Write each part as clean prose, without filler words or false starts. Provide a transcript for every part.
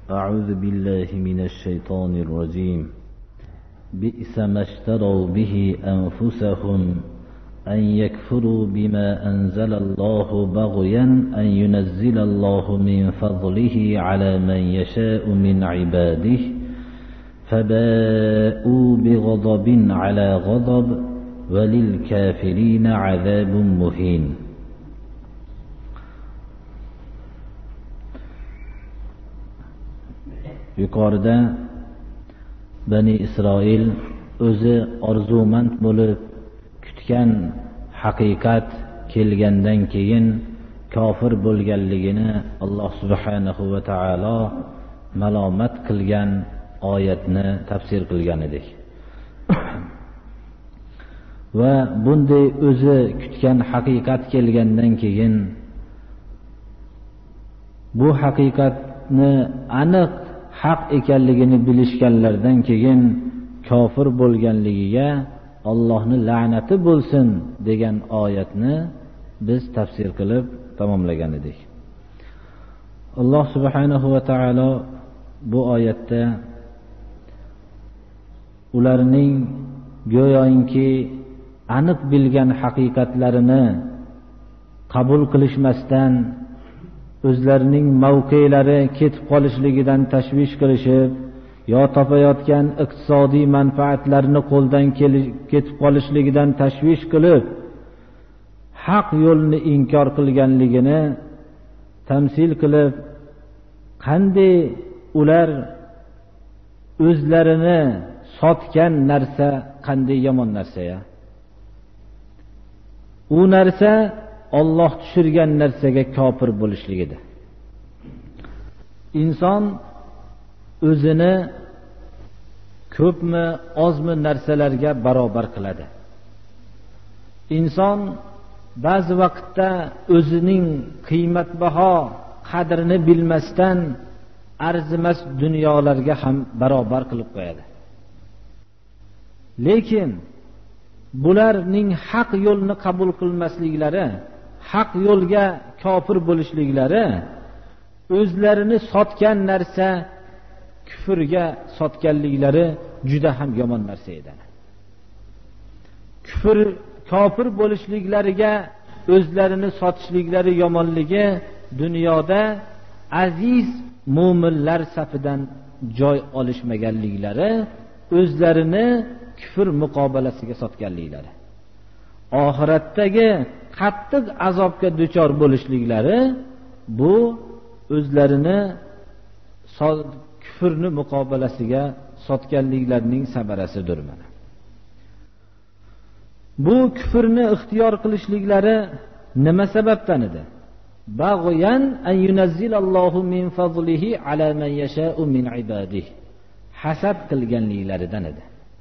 أعوذ بالله من الشيطان الرجيم. بئس ما اشتروا به أنفسهم أن يكفروا بما أنزل الله بغيا أن ينزل الله من فضله على من يشاء من عباده فباءوا بغضب على غضب وللكافرين عذاب مهين. Yuqorida Bani Isroil o'zi orzumand bo'lib kutgan haqiqat kelgandan keyin kofir bo'lganligini Alloh subhanahu va taolo malomat qilgan oyatni tafsir qilgan edik. Va bunday o'zi kutgan haqiqat kelgandan keyin bu haqiqatni aniq haq ekanligini bilishganlardan keyin kofir bo'lganligiga Allohning la'nati bo'lsin degan oyatni biz tafsir qilib tamomlagan edik. Alloh subhanahu va taolo bu oyatda ularning go'yoki aniq bilgan haqiqatlarini qabul qilishmasdan o'zlarining mavqelari ketib qolishligidan tashvish qilishib, yo topayotgan iqtisodiy manfaatlarini qo'ldan ketib qolishligidan tashvish qilib, haq yo'lni inkor qilganligini tamsil qilib, qanday ular o'zlarini sotgan narsa qanday yomon narsa-ya. U narsa Alloh tushirgan narsaga kofir bo'lishligidir. Inson o'zini ko'pmi ozmi narsalarga barobar qiladi. Inson ba'zi vaqtda o'zining qiymatbaho qadrini bilmasdan arzimas dunyolarga ham barobar qilib qo'yadi. Lekin bularning haq yo'lni qabul qilmasliklari, haq yo'lga kofir bo'lishliklari o'zlarini sotgan narsa kufrga sotganliklari juda ham yomon narsa edi. Kofir bo'lishliklariga o'zlarini sotishliklari yomonligi dunyoda aziz mo'minlar safidan joy olishmaganliklari, o'zlarini kufr muqobalasiga sotganliklari, oxiratdagi qattiq azobga duchor bo'lishliklari bu o'zlarini kufrni muqobalasiga sotganliklarining samarasidir. Mana bu kufrni ixtiyor qilishliklari nima sababdan edi? Bag'yan an yunazzilallohu min fadlihi ala man yasha'u min ibadihi, hasad qilganliklaridan edi.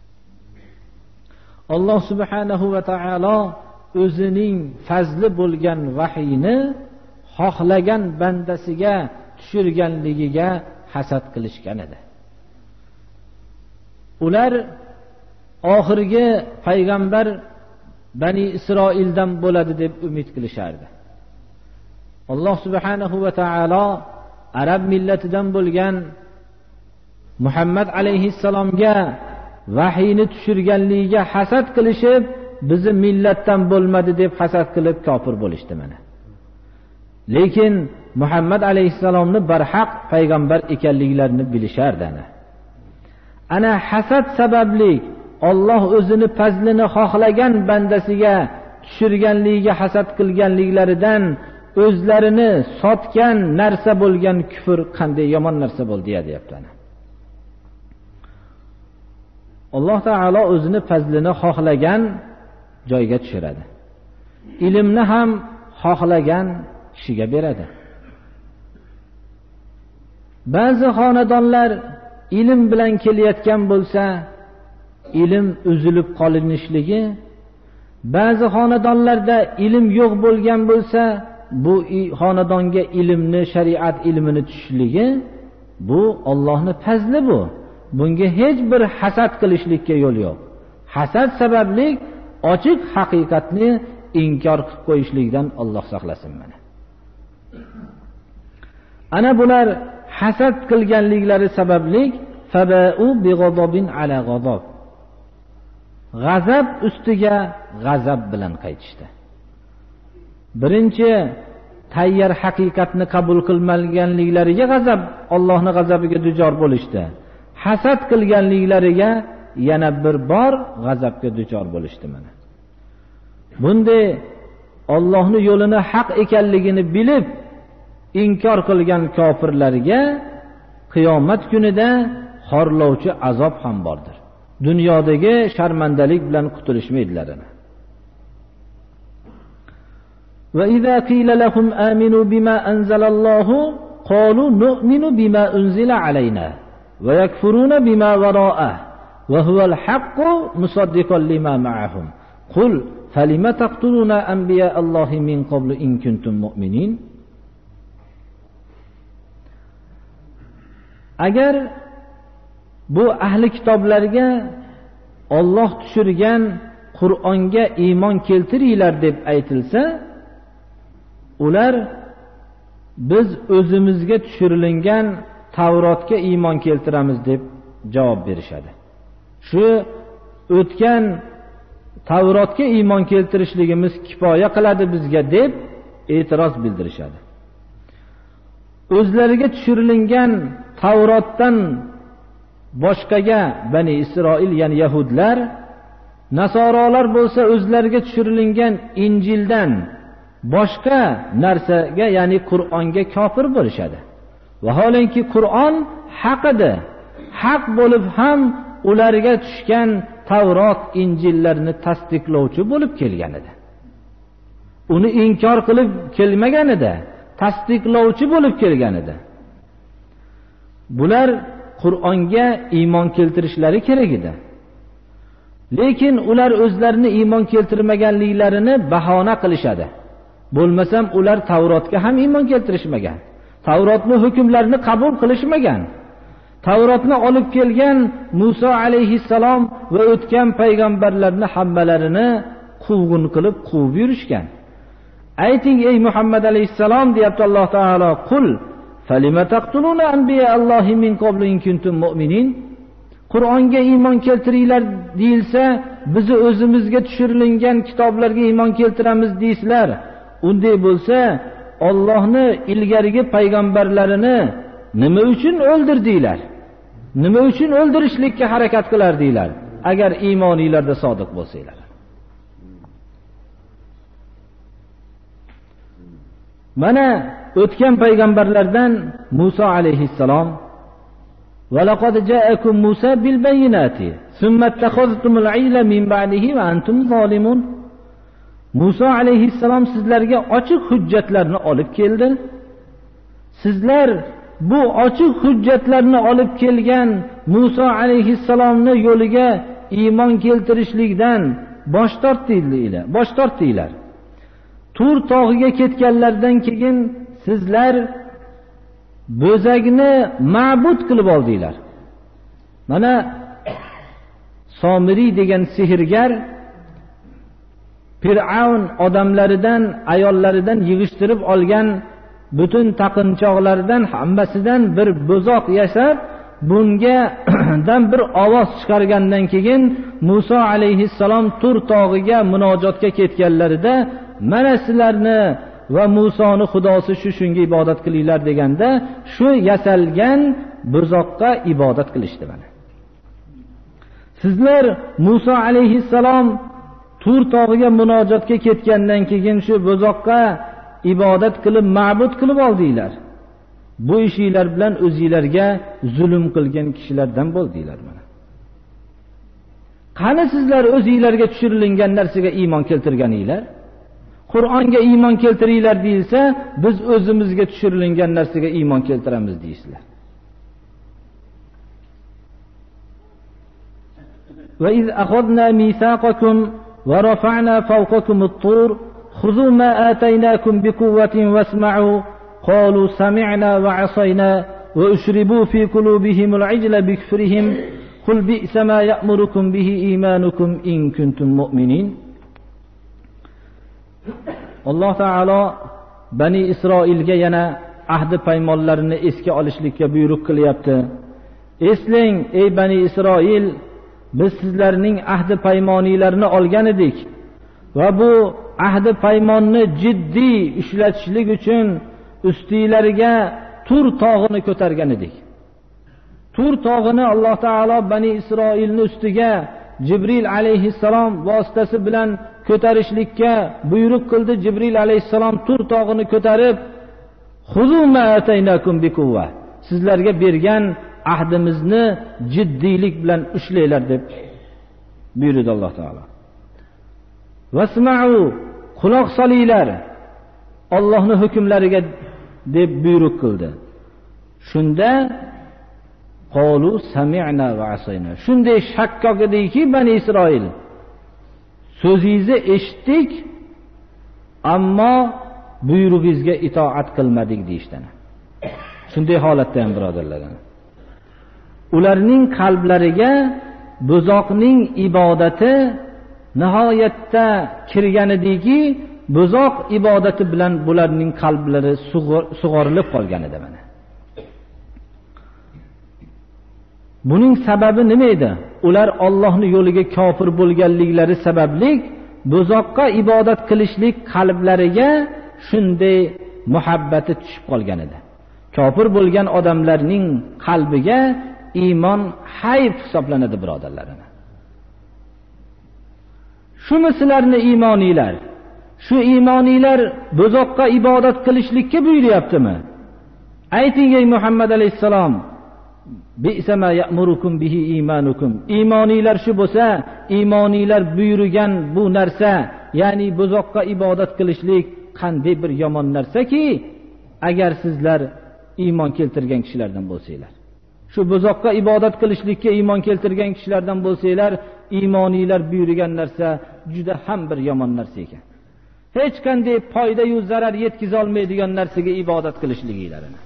Alloh subhanahu va taolo o'zining fazli bo'lgan vahiyni xohlagan bandasiga tushirganligiga hasad qilishgan edi. Ular oxirgi payg'ambar Bani Isroildan bo'ladi deb umid qilishardi. Alloh subhanahu va taolo arab millatidan bo'lgan Muhammad alayhissalomga vahiyni tushirganligiga hasad qilishib, bizni millatdan bo'lmadi deb hasad qilib kofir bo'lishdi mana. Lekin Muhammad alayhissalomni barhaq payg'ambar ekanliklarini bilishardi. Ana hasad sababli Alloh o'zini fazlini xohlagan bandasiga tushirganligiga hasad qilganliklaridan o'zlarini sotgan narsa bo'lgan kufr qanday yomon narsa bo'ldi deyapti. Alloh taolo o'zini fazlini xohlagan joyga tushiradi. Ilmni ham xohlagan kishiga beradi. Ba'zi xonadonlar ilm bilan kelayotgan bo'lsa, ilm uzilib qolinishligi, ba'zi xonadonlarda ilm yo'q bo'lgan bo'lsa, bu xonadonga ilmni, shariat ilmini tushishligi, bu Allohning fazli bu. Bunga hech bir hasad qilishlikka yo'l yo'q. Hasad sababli ochiq haqiqatni inkor qilib qo'yishlikdan Alloh saqlasin mana. Ana bular hasad qilganliklari sababli faba'u bighadabin ala ghadab, g'azab ustiga g'azab bilan qaytishdi. Birinchi tayyor haqiqatni qabul qilmaganliklariga g'azab, Allohning g'azabiga duchor bo'lishdi. Hasad qilganliklariga yana bir bor g'azabga duchor bo'lishdi. Mana bunday Allohning yo'lini haq ekanligini bilib inkor qilgan kofirlarga qiyomat kunida xorlovchi azob ham bordir. Dunyodagi sharmandalik bilan qutulishmaydilar. Va idza qila lahum aminu bima anzalallohu qalu nu'minu bima unzila alayna va yakfuruna bima wara'ahu wa huwal haqqu musaddiqan lima ma'ahum qul falima taqtuluna anbiya Allohi min qablu in kuntum mu'minin. Agar bu ahli kitoblarga Alloh tushirgan Qur'onga iymon keltiringlar deb aytilsa, ular biz o'zimizga tushirilgan Tavrotga iymon keltiramiz deb javob berishadi. Shu o'tgan Tavrotga iymon keltirishligimiz kifoya qiladi bizga deb e'tiroz bildirishadi. O'zlariga tushirilgan Tavrotdan boshqaga Bani Isroil, ya'ni Yahudlar, Nasorolar bo'lsa o'zlariga tushirilgan Injildan boshqa narsaga, ya'ni Qur'onga kofir bo'lishadi. Vaholanki Qur'on haq edi. Haq bo'lib ham ularga tushgan Tavrot, Injillarni tasdiqlovchi bo'lib kelgan edi. Uni inkor qilib kelmagan edi, tasdiqlovchi bo'lib kelgan edi. Bular Qur'onga iymon keltirishlari kerak edi. Lekin ular o'zlarini iymon keltirmaganliklarini bahona qilishadi. Bo'lmasam ular Tavrotga ham iymon keltirishmagan. Tavrotning hukmlarini qabul qilishmagan. Tavrotni olib kelgan Musa alayhissalom va o'tgan payg'ambarlarning hammalarini quvg'in qilib quvib yurishgan. Ayting ey Muhammad alayhissalom, deyapti Alloh taolo, qul falima taqtuluna anbiya Allohi min qablu in kuntum mu'minin. Qur'onga iymon keltiringlar deyilsa, bizni o'zimizga tushirilgan kitoblarga iymon keltiramiz deysizlar. Unday bo'lsa, Allohni ilgarigi payg'ambarlarini nima uchun o'ldirdinglar? Nima uchun o'ldirishlikka harakat qilardinglar? Agar iymoninglarda sodiq bo'lsanglar. Mana o'tgan payg'ambarlardan Musa alayhissalom va laqad ja'akum Musa bil bayyinati thumma ittakhadhtumul ijla min ba'dihi va antum zolimun. Musa alayhissalom sizlarga ochiq hujjatlarni olib keldi. Sizlar bu ochiq hujjatlarni olib kelgan Musa alayhissalomni yo'liga iymon keltirishlikdan bosh tortdinglar. Tur tog'iga ketganlardan keyin sizlar bo'zakni ma'bud qilib oldinglar. Mana Somiri degan sehrgar Fir'avn odamlaridan, ayollaridan yig'ishtirib olgan butun taqinchoqlardan hammasidan bir bo'zoq yasab, bunga dan bir ovoz chiqargandan keyin Musa alayhissalom Tur tog'iga munojotga ketganlarida, mana sizlarni va Musoni xudosi shunga ibodat qilinglar deganda, shu yasalgan bo'zoqqa ibodat qilishdi. Mana sizlar Musa alayhissalom Tur tog'iga munojotga ketgandan keyin shu bo'zoqqa ibodat qilib ma'bud qilib oldinglar. Bu ishinglar bilan o'zingizlarga zulm qilgan kishilardan bo'ldinglar. Mana qani sizlar o'zingizlarga tushirilgan narsaga iymon keltirganinglar? Qur'onga iymon keltiringlar deyilsa, biz o'zimizga tushirilgan narsaga iymon keltiramiz deysizlar. Va iz akhadna mithaqakum va rafa'na fawqakum at-tur khudhu ma ataynakum biquwwatin wasma'u qalu sami'na wa 'asayna wa ushribu fi qulubihim al-'ijla bikfrihim qul bi'sa ma ya'murukum bihi imanukum in kuntum mu'minin. Alloh taolo Bani Isroilga yana ahdi paymonlarini esga olishlikka buyruq qilyapti. Eslang ey bani Isroil, biz sizlarning ahdi paymoninglarni olgan edik va bu ahdi paymonni jiddiy ishlatishlik uchun ustilariga Tur tog'ini ko'targan edik. Tur tog'ini Alloh taolo bani Isroilning ustiga Jibril alayhissalom vositasi bilan ko'tarishlikka buyruq qildi. Jibril alayhissalom Tur tog'ini ko'tarib, "Xuzu ma ataynakum biquwwa", sizlarga bergan ahdimizni jiddiylik bilan ushlanglar deb buyurdi Alloh taolo. "Vasma'u", quloq solinglar Allohning hukmlariga deb buyruq qildi. Shunda qolu sami'na va asayna, shunday shakkok ediki bani Isroil, so'zingizni eshitdik ammo buyrug'ingizga itoat qilmadik deyishdi. Shunday holatda ham birodarlar, ularning qalblariga buzoqning ibodati nihoyatda kirgan ediki, buzoq ibodati bilan bularning qalblari sug'orilib qolgan edi. Mana buning sababi nima edi? Ular Allohning yo'liga kofir bo'lganliklari sababli buzoqqa ibodat qilishlik qalblariga shunday muhabbati tushib qolgan edi. Kofir bo'lgan odamlarning qalbiga iymon hayb hisoblanadi birodarlar. Shumi sizlarni iymoninglar? Shu iymoninglar buzoqqa ibodat qilishlikka buyuryaptimi? Ayting ey Muhammad alayhisalom, bi'sama ya'murukum bihi imanukum. Iymoninglar shu bo'lsa, iymoninglar buyurgan bu narsa, ya'ni buzoqqa ibodat qilishlik qanday bir yomon narsaki, agar sizlar iymon keltirgan kishilardan bo'lsanglar. Shu buzoqqa ibodat qilishlikka iymon keltirgan kishilardan bo'lsanglar, iymoninglar buyurgan narsa juda ham bir yomon narsa ekan. Hech qanday foyda yu zarar yetkiza olmaydigan narsaga ibodat qilishliklarini.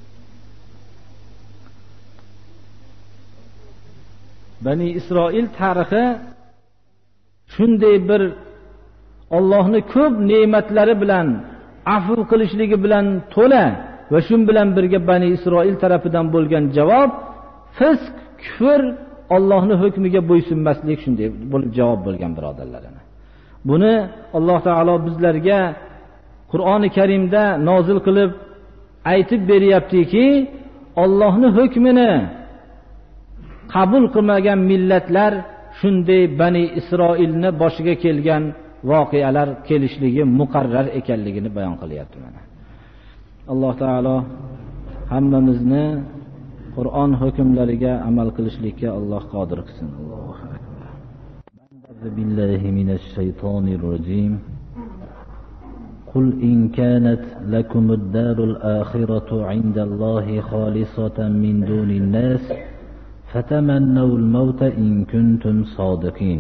Bani Isroil tarixi shunday bir Allohning ko'p ne'matlari bilan, afv qilishligi bilan to'la va shun bilan birga Bani Isroil tarafidan bo'lgan javob fisq, kufr, Allohning hukmiga bo'ysunmaslik shunday bo'lib javob bo'lgan birodarlarimiz. Buni Alloh taolo bizlarga Qur'oni Karimda nozil qilib aytib beryaptiki, Allohning hukmini qabul qilmagan millatlar shunday Bani Isroilni boshiga kelgan voqealar kelishligi muqarrar ekanligini bayon qilyapti. Mana Alloh taolo hammamizni Qur'on hukmlariga amal qilishlikka Alloh qodir qilsin. Allohu akbar. Billahi minash shaytonir rojim. Qul in kanat lakumud-darul akhiratu 'indallohi khalisatan min dunin nas fatamannawul mauta in kuntum sodiqin.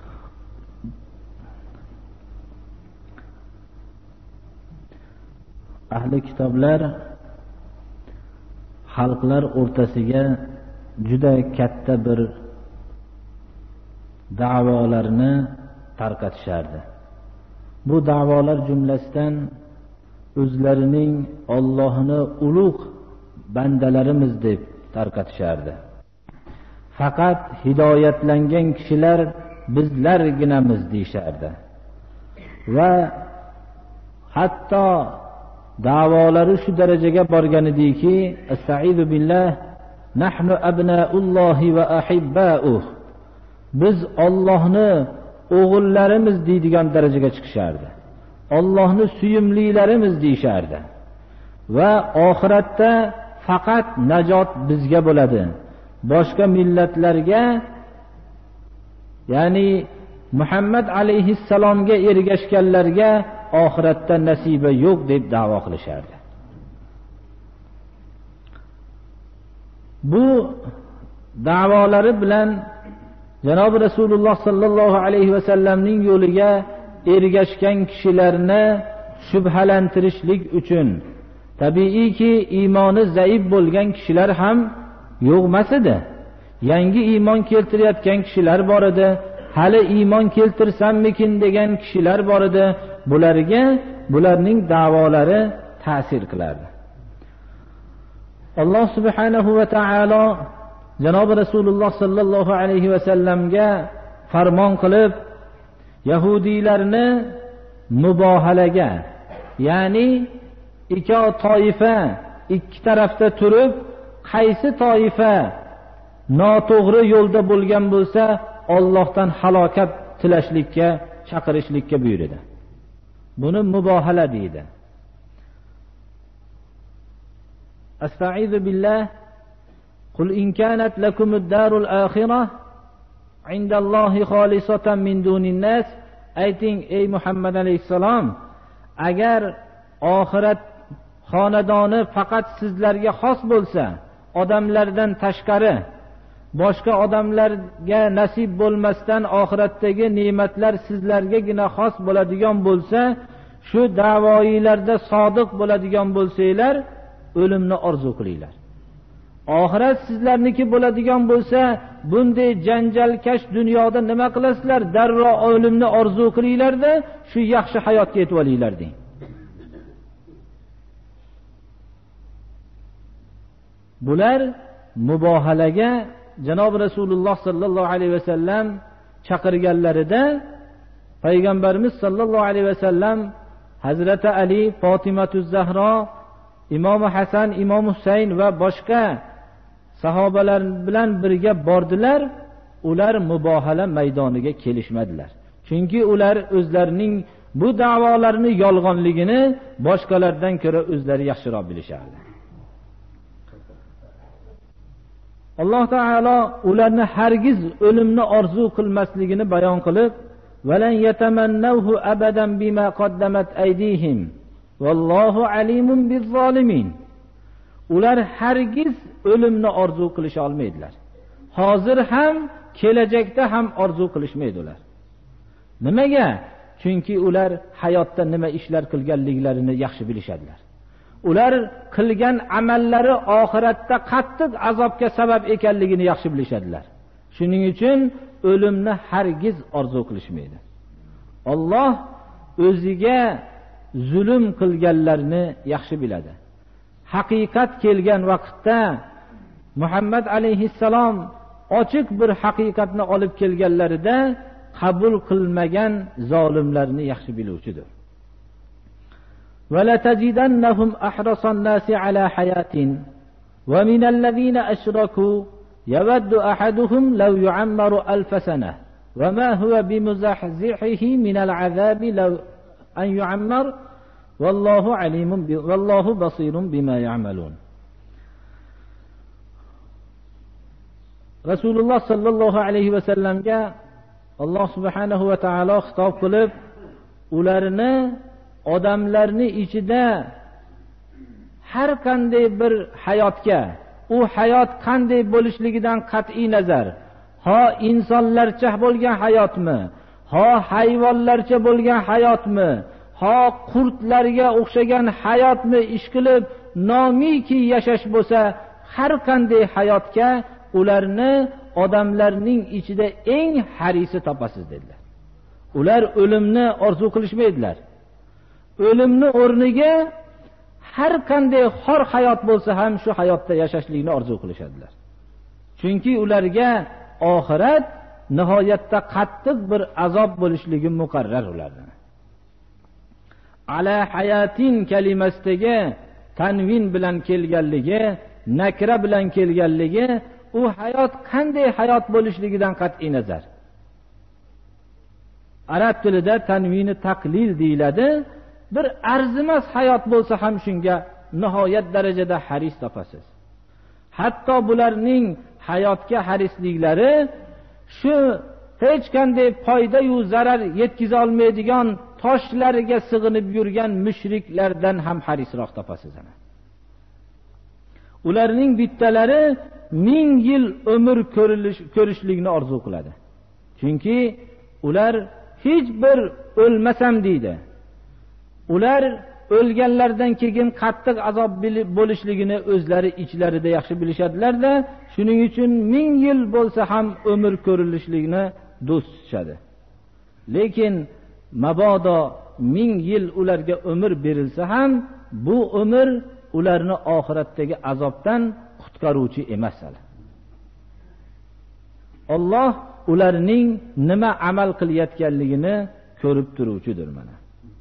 Ahli kitoblar xalqlar o'rtasiga juda katta bir da'volarni tarqatishardi. Bu da'volar jumlasidan o'zlarining Allohni ulug' bandalarimiz deb tarqatishardi. Faqat hidoyatlangan kishilar bizlarginamiz deyishardi. Va hatto da'volari shu darajaga borgan ediki, astaizu billah, nahnu abnaullohi va ahibbauh, biz Allohni o'g'illarimiz deydigan darajaga chiqishardi. Allohni suyumlilarimiz deyishardi. Va oxiratda faqat najot bizga bo'ladi. Boshqa millatlarga, ya'ni Muhammad alayhissalomga ergashganlarga oxiratda nasiba yo'q deb da'vo qilishardi. Bu da'volari bilan Janob Rasululloh sallallohu alayhi va sallamning yo'liga ergashgan kishilarni shubhalantirishlik uchun, tabiiyki iymoni zaif bo'lgan kishilar ham yo'qmas edi. Yangi iymon keltirayotgan kishilar bor edi. Hali iymon keltirsammikin degan kishilar bor edi. Bularga bularning da'volari ta'sir qilardi. alloh subhanahu va taolo janobi rasululloh sollallohu alayhi vasallamga farmon qilib, yahudiylarni mubohalaga, ya'ni ikki toifa ikki tarafda turib, qaysi toifa noto'g'ri yo'lda bo'lgan bo'lsa Allohdan halokat tilashlikka, chaqirishlikka buyurdi. Buni mubohala deydi. Astaizu billah. Qul in kanat lakumud darul akhirah indallohi xolisatan min dunin nas. Ayting ey Muhammad alayhissalom, agar oxirat xonadoni faqat sizlarga xos bo'lsa, odamlardan tashqari boshqa odamlarga nasib bo'lmasdan oxiratdagi ne'matlar sizlargagina xos bo'ladigan bo'lsa, shu da'voiylarda sodiq bo'ladigan bo'lsanglar, o'limni orzu qilinglar. Oxirat sizlarniki bo'ladigan bo'lsa, bunday janjalkash dunyoda nima qilasizlar? Darrov o'limni orzu qilinglar-da, shu yaxshi hayotga yetib olinglar deng. Bular mubohalaga janob Rasululloh sallallohu alayhi vasallam chaqirganlarida payg'ambarimiz sallallohu alayhi vasallam Hazrati Ali, Fotimatuz Zahro, Imom Hasan, Imom Husayn va boshqa sahobalar bilan birga bordilar. Ular mubohala maydoniga kelishmadilar. Chunki ular o'zlarining bu da'volarini yolg'onligini boshqalardan ko'ra o'zlari yaxshiroq bilishardi. Alloh taolo ularni hargiz o'limni orzu qilmasligini bayon qilib, "Valan yatamannawhu abadan bima qaddamat aydihim, vallohu alimun biz-zolimin." Ular hargiz o'limni orzu qilisha olmaydilar. Hozir ham, kelajakda ham orzu qilishmaydilar. Nimaga? Chunki ular hayotda nima ishlar qilganliklarini yaxshi bilishadilar. Ular qilgan amallari oxiratda qattiq azobga sabab ekanligini yaxshi bilishadilar. Shuning uchun o'limni hargiz orzu qilishmaydi. Alloh o'ziga zulm qilganlarni yaxshi biladi. Haqiqat kelgan vaqtda Muhammad alayhissalom ochiq bir haqiqatni olib kelganlarida qabul qilmagan zolimlarni yaxshi biluvchidir. وَلَتَجِدَنَّهُمْ أَحْرَصَ النَّاسِ عَلَى حَيَاةٍ وَمِنَ الَّذِينَ أَشْرَكُوا يَوَدُّ أَحَدُهُمْ لَوْ يُعَمَّرُ أَلْفَ سَنَةٍ وَمَا هُوَ بِمُزَحْزِحِهِ مِنَ الْعَذَابِ لَوْ أَنْ يُعَمَّرَ وَاللَّهُ بَصِيرٌ بِمَا يَعْمَلُونَ. Rasululloh sallallohu alayhi va sallamga Alloh subhanahu va taolo xitob qilib, ularni odamlarni ichida har qanday bir hayotga, u hayot qanday bo'lishligidan qat'iy nazar, ho insonlarcha bo'lgan hayotmi, ho hayvonlarcha bo'lgan hayotmi, ho qurtlarga o'xshagan hayotmi ish qilib nomiki yashash bo'lsa, har qanday hayotga ularni odamlarning ichida eng harisi topasiz dedilar. Ular o'limni orzu qilishmaydilar. O'limni o'rniga har qanday xor hayot bo'lsa ham shu hayotda yashashlikni orzu qilishadilar. Chunki ularga oxirat nihoyatda qattiq bir azob bo'lishligi muqarrar ulardan. Ala hayatin kalimasidagi tanvin bilan kelganligi, nakra bilan kelganligi, u hayot qanday hayot bo'lishligidan qat'iy nazar. Arab tilida tanvini taqlil deyiladi. Bir arzimas hayot bo'lsa ham shunga nihoyat darajada haris topasiz. Hatto bularning hayotga harisliklari shu hech qanday foyda yu zarar yetkiza olmaydigan toshlarga sig'inib yurgan mushriklardan ham harisroq topasiz. Ularning bittalari 1000 yil umr ko'rishlikni orzu qiladi. Chunki ular hech bir o'lmasam deydi. Ular o'lganlardan keyin qattiq azob bo'lishligini o'zlari ichlarida yaxshi bilishadilar-da, shuning uchun 1000 yil bo'lsa ham umr ko'rilishligini do'st tutishadi. Lekin mabodo 1000 yil ularga umr berilsa ham, bu umr ularni oxiratdagi azobdan qutqaruvchi emas. Alloh ularning nima amal qilayotganligini ko'rib turuvchidir. Mana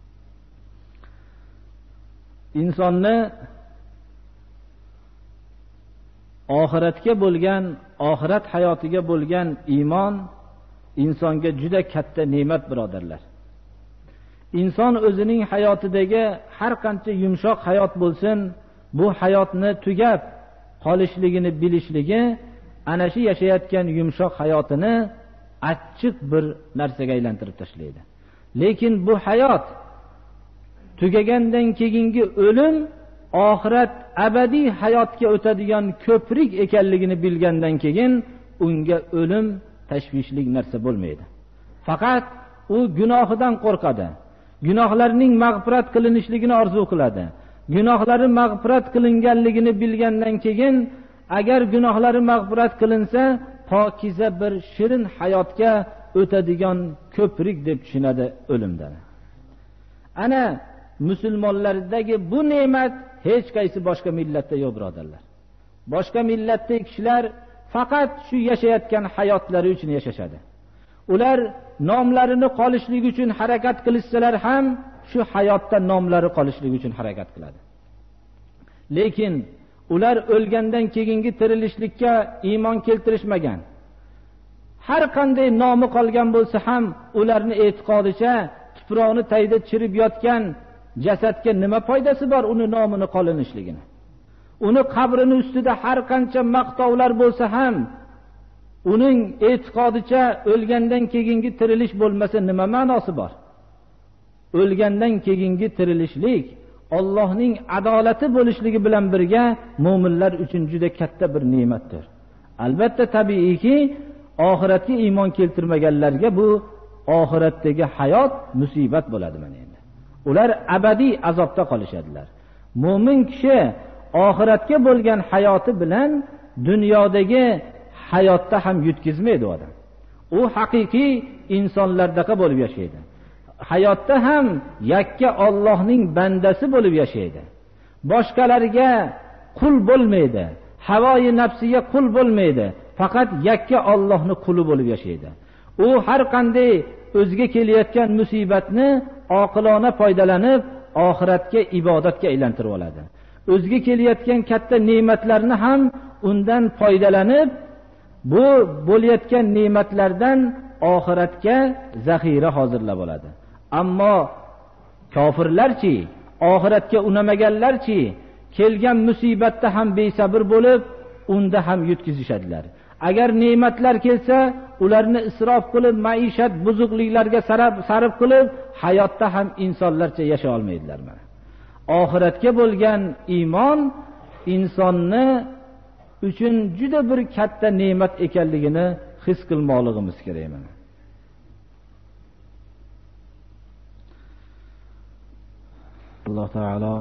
insonni oxiratga bo'lgan, oxirat hayotiga bo'lgan iymon insonga juda katta ne'mat, birodarlar. Inson o'zining hayotidagi har qancha yumshoq hayot bo'lsin, bu hayotni tugab qolishligini bilishligi ana shu yashayotgan yumshoq hayotini achchiq bir narsaga aylantirib tashlaydi. Lekin bu hayot tugagandan keyingi o'lim oxirat abadiy hayotga o'tadigan ko'prik ekanligini bilgandan keyin unga o'lim tashvishli narsa bo'lmaydi. Faqat u gunohidan qo'rqadi. Gunohlarining mag'firat qilinishligini orzu qiladi. Gunohlari mag'firat qilinganligini bilgandan keyin agar gunohlari mag'firat qilinsa pokiza bir shirin hayotga o'tadigan ko'prik deb tushunadi o'limdan. Ana musulmonlardagi bu ne'mat hech qaysi boshqa millatda yo'q, birodarlar. Boshqa millatdagi kishilar faqat shu yashayotgan hayotlari uchun yashashadi. Ular nomlarini qolishligi uchun harakat qilishsalar ham shu hayotda nomlari qolishligi uchun harakat qiladi. Lekin ular o'lgandan keyingi tirilishlikka iymon keltirishmagan. Har qanday nomi qolgan bo'lsa ham ularni e'tiqodicha tuproqni tayda chirib yotgan jasadga nima foydasi bor uni nomini qolinishligini? Uni qabrini ustida har qancha maqtovlar bo'lsa ham uning e'tiqodicha o'lgandan keyingi tirilish bo'lmasa nima ma'nosi bor? O'lgandan keyingi tirilishlik Allohning adolati bo'lishligi bilan birga mu'minlar uchun juda katta bir ne'matdir. Albatta tabiiyki oxiratga iymon keltirmaganlarga bu oxiratdagi hayot musibat bo'ladi mana endi. Ular abadiy azobda qolishadilar. Mu'min kishi oxiratga bo'lgan hayoti bilan dunyodagi hayotda ham yutkizmaydi odam. U haqiqiy insonlardaqa bo'lib yashaydi. Hayotda ham yakka Allohning bandasi bo'lib yashaydi. Boshqalarga qul bo'lmaydi. Havoyi nafsiga qul bo'lmaydi. Faqat yakka Allohning quli bo'lib yashaydi. U har qanday o'ziga kelayotgan musibatni oqilona foydalanib oxiratga ibodatga aylantirib oladi. O'ziga kelayotgan katta ne'matlarni ham undan foydalanib bu bo'layotgan ne'matlardan oxiratga zaxira hozirlab oladi. Ammo kofirlarchi, oxiratga unamaganlarchi kelgan musibatda ham besabr bo'lib unda ham yutkizishadilar. Agar ne'matlar kelsa ularni isrof qilib maishat buzuqliklarga sarf qilib hayotda ham insonlarcha yashay olmaydilar. Mana oxiratga bo'lgan iymon insonni uchun juda bir katta ne'mat ekanligini his qilmoqligimiz kerak. Mana Alloh taolo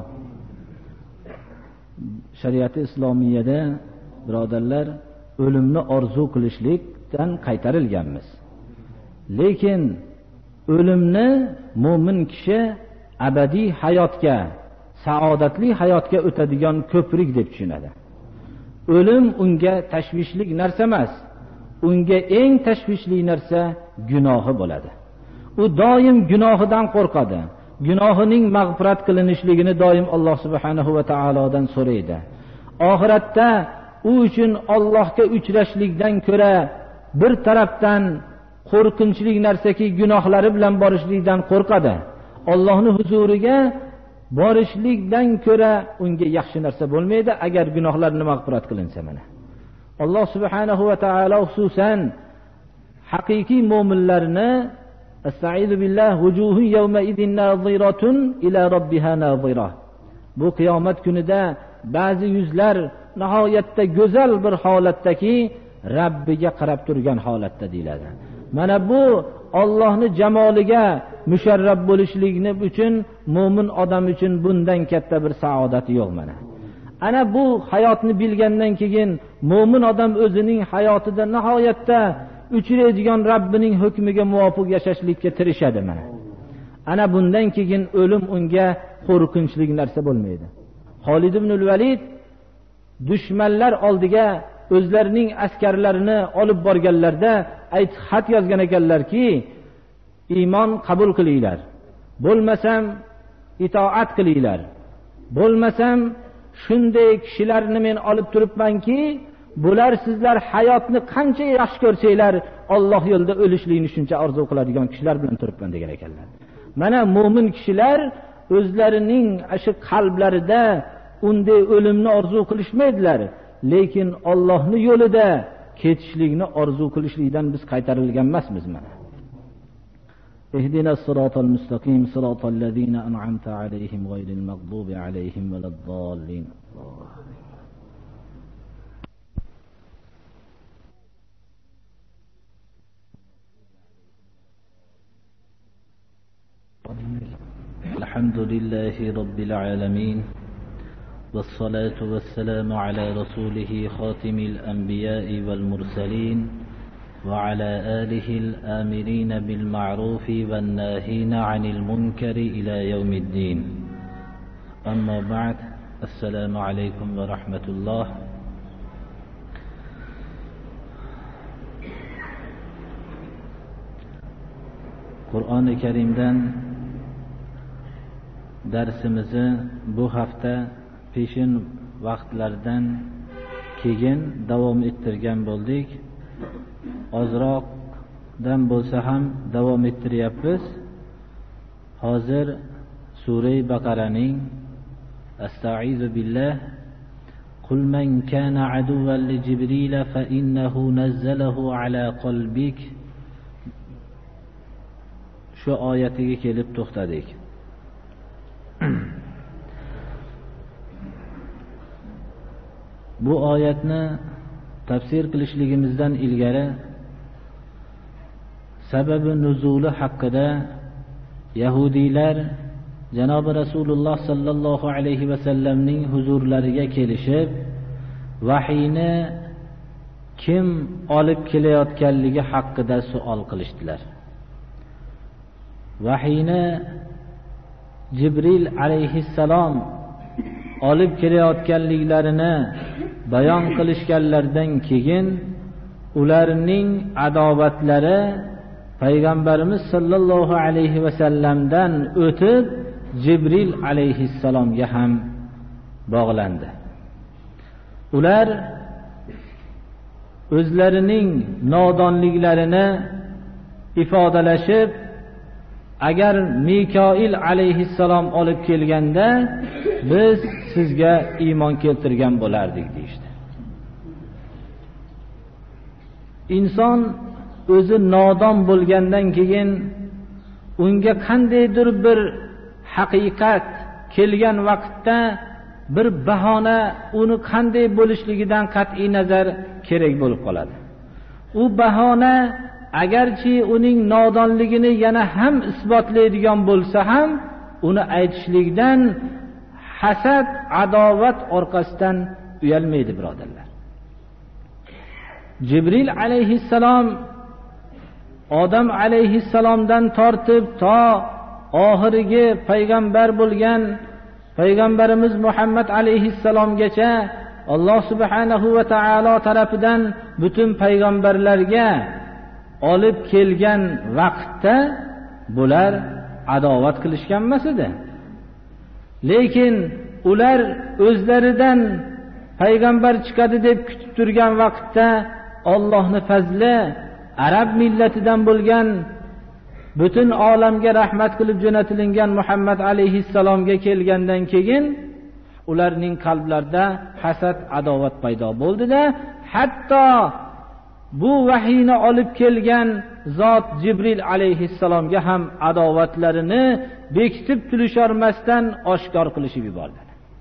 shariat islomiyada birodarlar o'limni orzu qilishlikdan qaytarilganmiz. Lekin o'limni mo'min kishi abadiy hayotga, saodatli hayotga o'tadigan ko'prik deb tushunadi. O'lim unga tashvishli narsa emas. Unga eng tashvishli narsa gunohi bo'ladi. U doim gunohidan qo'rqadi. Gunohining mag'firat qilinishligini doim Alloh subhanahu va taolodan so'raydi. Oxiratda u uchun Allohga uchrashlikdan ko'ra bir tarafdan qo'rqinchli narsaki gunohlari bilan borishlikdan qo'rqadi. Allohning huzuriga borishlikdan ko'ra unga yaxshi narsa bo'lmaydi agar gunohlarini mag'firat qilinsa. Mana Alloh subhanahu va taolo xususan haqiqiy mu'minlarni Estaizu billah vujuhun yawma idin naziratun ila robbiha nazira. Bu qiyomat kunida ba'zi yuzlar nihoyatda go'zal bir holatdaki Rabbiga qarab turgan holatda deyiladi. Mana bu Allohning jamoliga musharraf bo'lishligini uchun mu'min odam uchun bundan katta bir saodati yo'q. Mana ana bu hayotni bilgandan keyin mu'min odam o'zining hayotida nihoyatda uchraydigan Rabbining hukmiga muvofiq yashashlikka tirishadi. Mana ana bundan keyin o'lim unga qo'rqinchli narsa bo'lmaydi. Xolid ibn al-Valid dushmanlar oldiga o'zlarining askarlarini olib borganlarda xat yozgan ekanlarki, iymon qabul qilinglar, bo'lmasam itoat qilinglar, bo'lmasam shunday kishilarni men olib turibmanki, bular sizlar hayotni qancha yaxshi ko'rsanglar, Alloh yo'lida o'lishlikni shuncha orzu qiladigan kishilar bilan turibman degan ekanlar. Mana mo'min kishilar o'zlarining shu qalblarida unday o'limni orzu qilishmaydilar, lekin Allohning yo'lida ketishlikni orzu qilishlikdan biz qaytarilgan emasmiz. Mana اهدنا الصراط المستقيم صراط الذين أنعمت عليهم غير المغضوب عليهم ولا الضالين. الحمد لله رب العالمين، والصلاة والسلام على رسوله خاتم الأنبياء والمرسلين، وعلى آله الآمرين بالمعروف والناهين عن المنكر إلى يوم الدين. أما بعد، السلام عليكم ورحمة الله. Qur'oni Karimdan darsimizni bu hafta peshin vaqtlardan keyin davom ettirgan bo'ldik. Ozroqdan bo'lsa ham davom ettiryapmiz. Hozir Sura Baqaraning Astaizu billah Qul man kana aduwwan li Jibril fa innahu nazzalahu ala qalbik shu oyatiga kelib to'xtadik. Bu oyatni tafsir qilishligimizdan ilgari sababi nuzuli haqida Yahudiylar Janobi Rasululloh sallallohu alayhi va sallamning huzurlariga kelishib, vahiyni kim olib kelayotganligi haqida savol qilishdilar. Vahiyni Jibril alayhissalom olib kelayotganliklarini bayon qilishganlardan keyin ularning adovatlari Payg'ambarimiz sallallohu alayhi va sallamdan o'tib Jibril alayhissalomga ham bog'landi. Ular o'zlarining nodonliklarini ifodalashib, agar Mikoil alayhissalom olib kelganda biz sizga iymon keltirgan bo'lardik deyishdi. Inson o'zi nodon bo'lgandan keyin unga qandaydir bir haqiqat kelgan vaqtda bir bahona uni qanday bo'lishligidan qat'iy nazar kerak bo'lib qoladi. U bahona agarchi uning nodonligini yana ham isbotlaydigan bo'lsa ham uni aytishlikdan hasad, adovat orqasidan uyalmaydi, birodarlar. Jibril alayhissalom Odam alayhissalomdan tortib to oxirgi payg'ambar bo'lgan payg'ambarimiz Muhammad alayhissalomgacha Alloh subhanahu va taolo tarafidan butun payg'ambarlarga olib kelgan vaqtda bular adovat qilishgan emas edi. Lekin ular o'zlaridan payg'ambar chiqadi deb kutib turgan vaqtda Allohning fazli arab millatidan bo'lgan butun olamga rahmat qilib jo'natilingan Muhammad alayhissalomga kelgandan keyin ularning qalblarida hasad, adovat paydo bo'ldi-da, hatto bu vahiyni olib kelgan zot Jibril alayhissalomga ham adovatlarini bekitib turisholmasdan oshkor qilishib yubordi.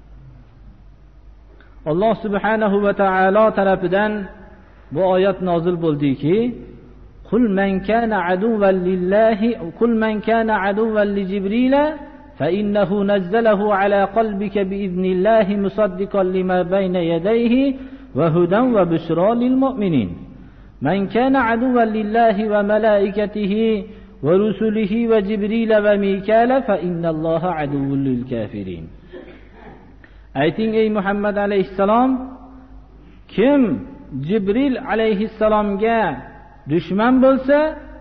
Alloh subhanahu va taolo tarafidan bu oyat nozil bo'ldiki, Qul man kana aduwwan lillahi qul man kana aduwwan li Jibril fa innahu nazzalahu ala qalbika bi idnillahi musaddiqan lima bayna yadayhi wa hudan wa bushra lil mu'minin. Man kana aduwwan lillahi wa malaikatihi wa rusulihi wa Jibril wa Mikala fa innallaha aduwwun lil kafirin. ayting ey Muhammad alayhissalom, kim Jibril alayhissalomga dushman bo'lsa,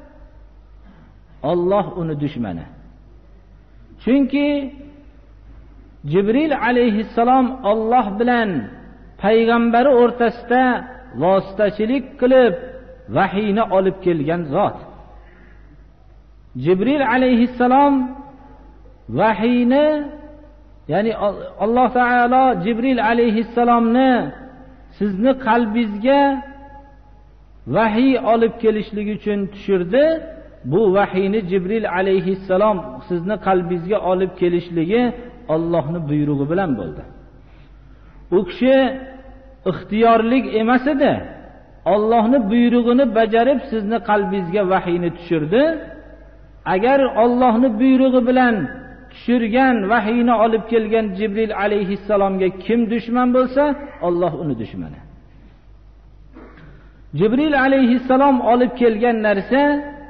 Alloh uni dushmani. Chunki Jibril alayhissalom Alloh bilan payg'ambari o'rtasida vositachilik qilib vahiyni olib kelgan zot. Jibril alayhissalom vahiyni, ya'ni Alloh taolo Jibril alayhissalomni sizni qalbingizga vahiy olib kelishlik uchun tushirdi. Bu vahiyni Jibril alayhissalom sizni qalbingizga olib kelishligi Allohning buyrug'i bilan bo'ldi. U kishi ixtiyorlik emas edi. Allohning buyrug'ini bajarib sizni qalbingizga vahiyni tushirdi. Agar Allohning buyrug'i bilan tushirgan vahiyni olib kelgan Jibril alayhissalomga kim dushman bo'lsa, Alloh uni dushmani. Jibril alayhissalom olib kelgan narsa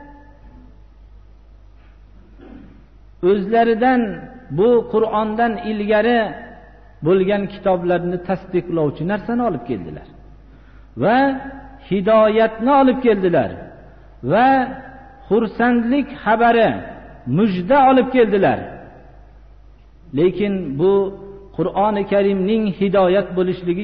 o'zlaridan bu Qur'ondan ilgari bo'lgan kitoblarni tasdiqlovchi narsani olib keldilar va hidoyatni olib keldilar va xursandlik xabari, mujda olib keldilar. Lekin bu Qur'oni Karimning hidoyat bo'lishligi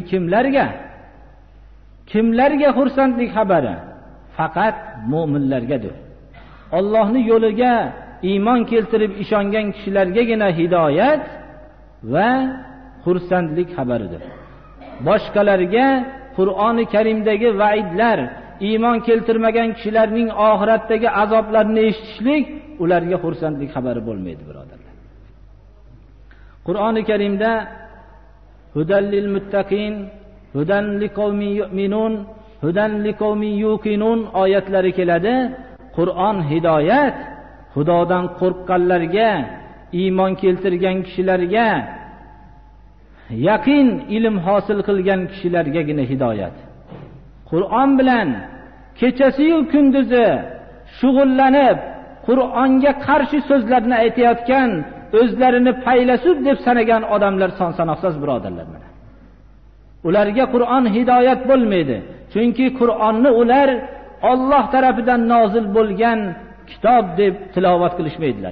kimlarga xursandlik xabari? Faqat mu'minlargadir. Allohning yo'liga iymon keltirib ishongan kishilargagina hidoyat va xursandlik xabaridir. Boshqalarga Qur'oni Karimdagi va'idlar, iymon keltirmagan kishilarning oxiratdagi azoblarini eshitishlik ularga xursandlik xabari bo'lmaydi, birodarlar. Qur'oni Karimda hudan lil muttaqin, hudan liqawmin yu'minun, hudan liqawmin yuqinun oyatlari keladi. Qur'on hidoyat, Xudodan qo'rqqanlarga, iymon keltirgan kishilarga, yaqin ilm hosil qilgan kishilargagina hidoyat. Qur'on bilan kechasi-yu kunduzi shug'ullanib, Qur'onga qarshi so'zlarni aytayotgan, o'zlarini faylasuf deb sanagan odamlar son sanoqsiz, birodarlar. Ularga Qur'on hidoyat bo'lmaydi. Chunki Qur'onni ular Alloh tarafidan nozil bo'lgan kitob deb tilovat qilishmaydilar.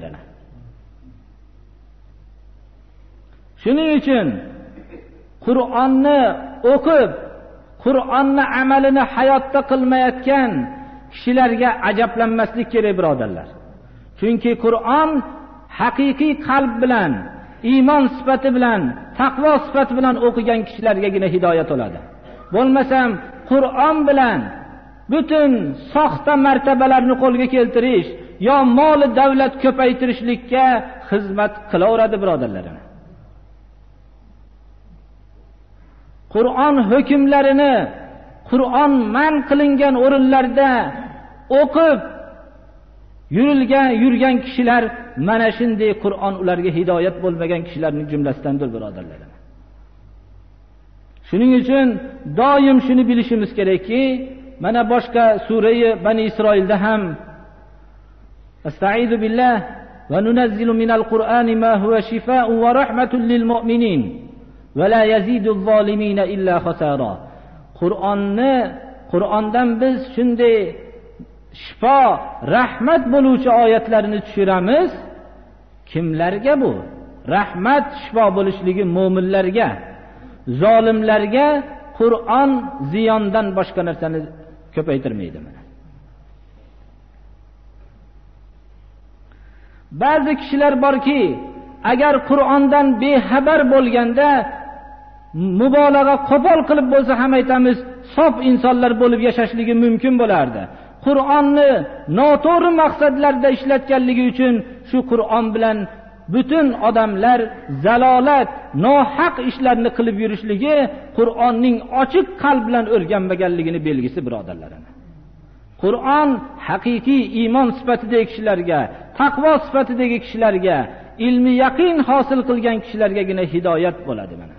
Shuning uchun Qur'onni o'qib, Qur'onni amalini hayotda qilmayotgan kishilarga ajablanmaslik kerak, birodarlar. Chunki Qur'on haqiqiy qalb bilan, iymon sifati bilan, taqvo sifati bilan o'qigan kishilargagina hidoyat bo'ladi. Bo'lmasam Qur'on bilan butun soxta martabalarni qo'lga keltirish yo moli davlat ko'paytirishlikka xizmat qilaveradi, birodarlar. Qur'on hukmlarini Qur'on man qilingan o'rinlarda o'qib yurgan kishilar mana shunday Qur'on ularga hidoyat bo'lmagan kishilarning jumlasidandir, birodarlar. Shuning uchun doim shuni bilishimiz kerakki, mana boshqa surai Bani Isroilda ham Astaizu billah va nunazzilu minal Qur'ani ma huwa shifaa'un va rahmatun lil mu'minin va la yaziduz zolimina illa khasara. Qur'ondan biz shunday shifo, rahmat bo'luvchi oyatlarni tushiramiz. Kimlarga bu? Rahmat, shifo bo'lishligi mu'minlarga. Zolimlarga Qur'on ziyondan boshqa narsani ko'paytirmaydi. Ba'zi kishilar borki, agar Qur'ondan bexabar bo'lganda, mubolag'a qo'pol qilib bo'lsa ham aytamiz, sof insonlar bo'lib yashashligi mumkin bo'lardi. Qur'onni noto'g'ri maqsadlarda ishlatganligi uchun shu Qur'on bilan butun odamlar zalolat, nohaq ishlarni qilib yurishligi Qur'onning ochiq qalb bilan o'rganmaganligini belgisi, birodarlar. Qur'on haqiqiy iymon sifatidagi kishilarga, taqvo sifatidagi kishilarga, ilmi yaqin hosil qilgan kishilargagina hidoyat bo'ladi. Mana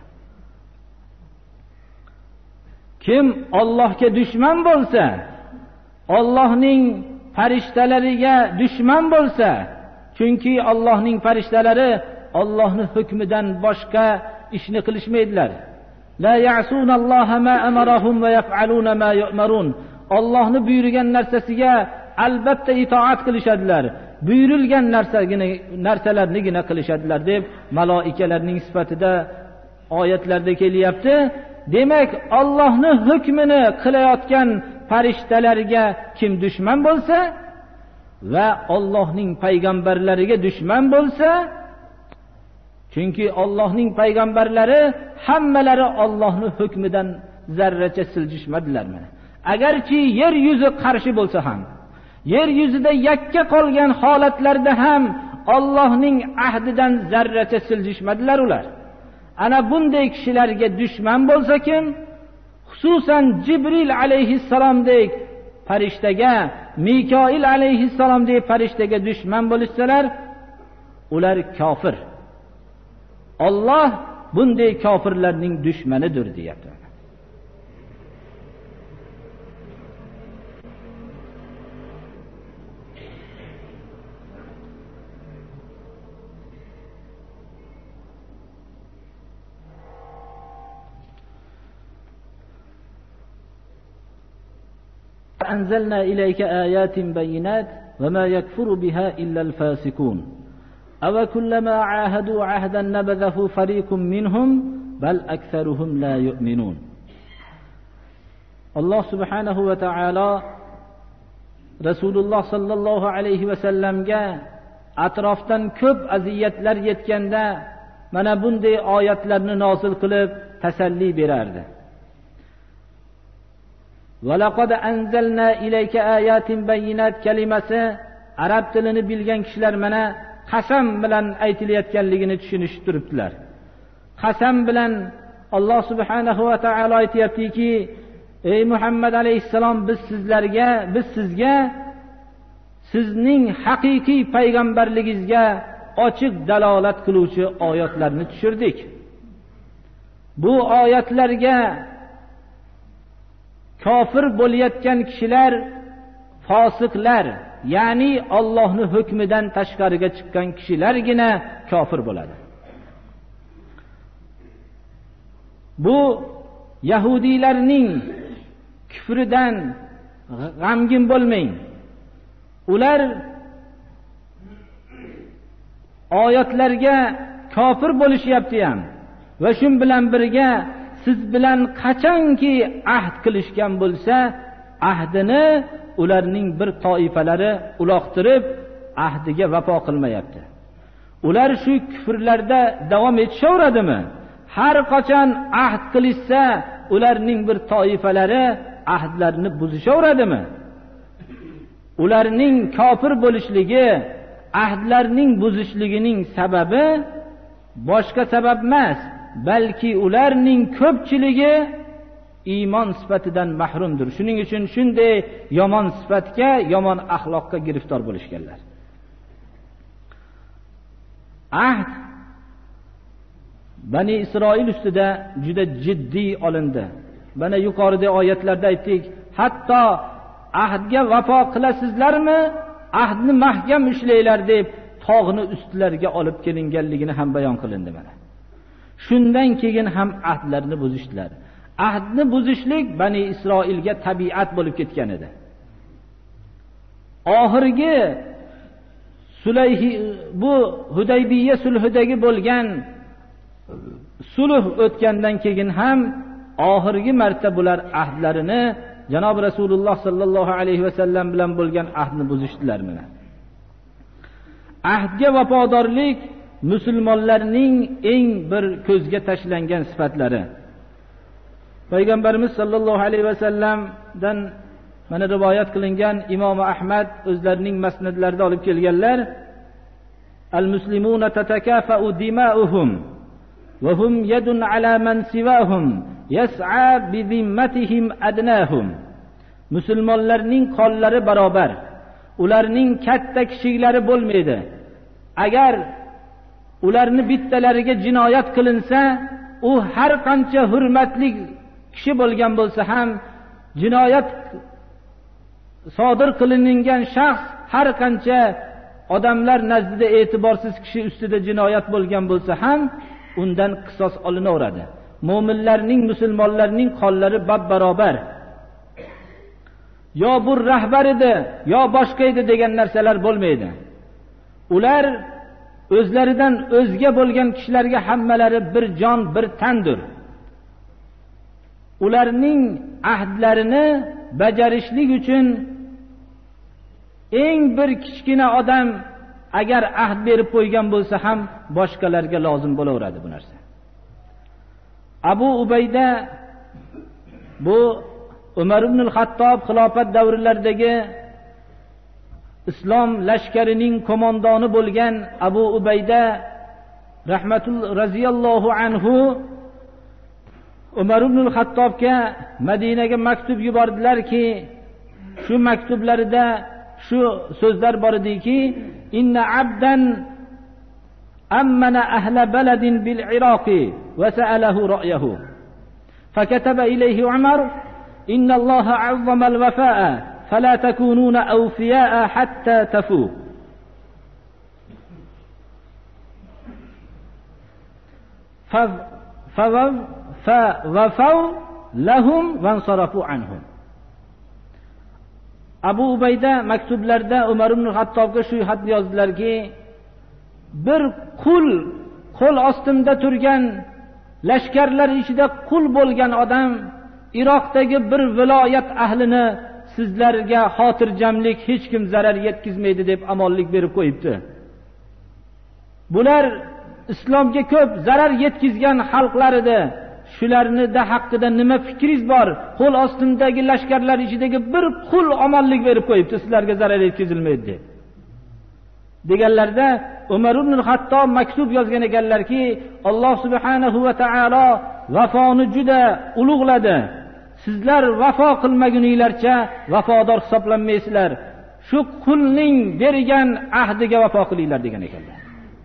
kim Allohga dushman bo'lsa, Allohning farishtalariga dushman bo'lsa, chunki Allohning farishtalari Allohning hukmidan boshqa ishni qilishmaydilar. La ya'sunalloha ma amarahum va yaf'aluna ma yu'marun. Allohning buyurgan narsasiga albatta itoat qilishadilar. Buyurilgan narsalarnigina qilishadilar deb maloikalarning sifatida oyatlarda kelyapti. Demak, Allohning hukmini qilayotgan farishtalarga kim dushman bo'lsa va Allohning payg'ambarlariga dushman bo'lsa, chunki Allohning payg'ambarlari hammalari Allohning hukmidan zarracha siljishmadilar. Agarchi yer yuzi qarshi bo'lsa ham, yer yuzida yakka qolgan holatlarda ham Allohning ahdidan zarracha siljishmadilar ular. Ana bunday kishilarga dushman bo'lsa kim, xususan Jibril alayhissalomdek farishtaga, Mikoil alayhissalomdek farishtaga dushman bo'lishsalar, ular kofir. Alloh bunday kofirlarning dushmanidir deyapti. أنزلنا إليك آيات بينات وما يكفر بها إلا الفاسقون أو كلما عاهدوا عهدا نبذه فريق منهم بل أكثرهم لا يؤمنون. الله سبحانه وتعالى رسول الله صلى الله عليه وسلم جاء atrofdan ko'p aziyatlar yetganda mana bunday oyatlarni nozil qilib tasalli berardi. وَلَقَدْ أَنزَلْنَا إِلَيْكَ آيَاتٍ بَيِّنَاتٍ kalimasi arab tilini bilgan kishilar mana qasam bilan aytilayotganligini tushunishib turibdilar. Qasam bilan Alloh subhanahu va taolo aytayaptiki, ey Muhammad alayhissalom, biz sizga sizning haqiqiy payg'ambarligingizga ochiq dalolat qiluvchi oyatlarni tushirdik. Bu oyatlarga kofir bo'layotgan kishilar, fosiqlar, ya'ni Allohning hukmidan tashqariga chiqqan kishilargina kofir bo'ladi. Bu yahudiylarning kufridan g'amgin bo'lmang. Ular oyatlarga kofir bo'lishyapti ham va shu bilan birga siz bilan qachonki ahd qilishgan bo'lsa, ahdini ularning bir toifalari uloqtirib ahdiga vafo qilmayapti. Ular shu kufrlarda davom etishaveradimi? Har qachon ahd qilishsa, ularning bir toifalari ahdlarini buzishaveradimi? Ularning kofir bo'lishligi, ahdlarning buzishligining sababi boshqa sabab emas, balki ularning ko'pchiligi iymon sifatidan mahrumdir. Shuning uchun shunday yomon sifatga, yomon axloqqa giriftor bo'lishganlar. Ahd Bani Isroil ustida juda jiddiy olindi. Bana yuqorida oyatlarda aytdik, hatto ahdga vafo qilasizlarmi, ahdni mahkam ushlanglar deb tog'ni ustlariga olib kelinganligini ham bayon qilindi mana. Shundan keyin ham ahdlarni buzishdilar. Ahdni buzishlik Bani Isroilga tabiat bo'lib ketgan edi. Oxirgi bu Hudaybiya sulhidagi bo'lgan sulh o'tgandan keyin ham oxirgi marta bular ahdlarini Janob Rasululloh sallallohu alayhi va sallam bilan bo'lgan ahdni buzishdilar mana. Ahdga vafodorlik musulmonlarning eng bir ko'zga tashlangan sifatlari. Payg'ambarimiz sallallohu alayhi va sallamdan mana rivoyat qilingan Imom Ahmad o'zlarining masnadlarida olib kelganlar, al-muslimuna tatakafa'u dima'uhum wa hum yadun ala man siwahum yas'a bi zimmatihim adnahum. Musulmonlarning qonlari barobar, ularning katta kichiklari bo'lmaydi. Agar ularni bittalariga jinoyat qilinsa, u har qancha hurmatli kishi bo'lgan bo'lsa ham, jinoyat sodir qilingan shaxs har qancha odamlar nazdida e'tiborsiz kishi ustida jinoyat bo'lgan bo'lsa ham, undan qisos olinaveradi. Mo'minlarning, musulmonlarning qonlari bab-barobar. Yo bu rahbar edi, yo boshqa edi degan narsalar bo'lmaydi. Ular o'zlaridan o'zga bo'lgan kishilarga hammalari bir jon, bir tandir. Ularning ahdlarini bajarishlik uchun eng bir kichkina odam agar ahd berib qo'ygan bo'lsa ham boshqalarga lozim bo'laveradi bu narsa. Abu Ubayda bu Umar ibn al-Xattob xilofat davrlaridagi islom lashkarining qo'mondoni bo'lgan Abu Ubayda raziyallohu anhu Umar ibn al-Xattobga Madinaga maktub yubordilarki, shu maktublarida shu so'zlar bor ediki, inna abdan ammana ahla baladin bil Iraqi va sa'alahu ra'yahu fakataba ilayhi Umar inna Alloha azzama al-wafa'a fala takununa awfiya'a hatta tafu. فَوَفَوْا لَهُمْ وَانْصَرَفُوا عَنْهُمْ. Abu Ubayda maktublarda Umar ibn Xattobga shu xat yozdilarki, bir qo'l ostimda turgan lashkarlar ichida qul bo'lgan odam Iroqdagi bir viloyat ahlini sizlarga xotirjamlik, hech kim zarar yetkazmaydi deb amonlik berib qo'yibdi. Bular islomga ko'p zarar yetkazgan xalqlar edi. Shularni da haqida nima fikringiz bor? Qo'l ostimdagi lashkarlar ichidagi bir qul omonlik berib qo'yibdi, sizlarga zarar yetkazilmaydi deb. Deganlarda Umar ibn Xattob maktub yozgan ekanlarki, Alloh subhanahu va taolo vafoni juda ulug'ladi. Sizlar vafo qilmaguninglarcha vafodor hisoblanmaysizlar. Shu qulning bergan ahdiga vafo qilinglar degan ekanlar.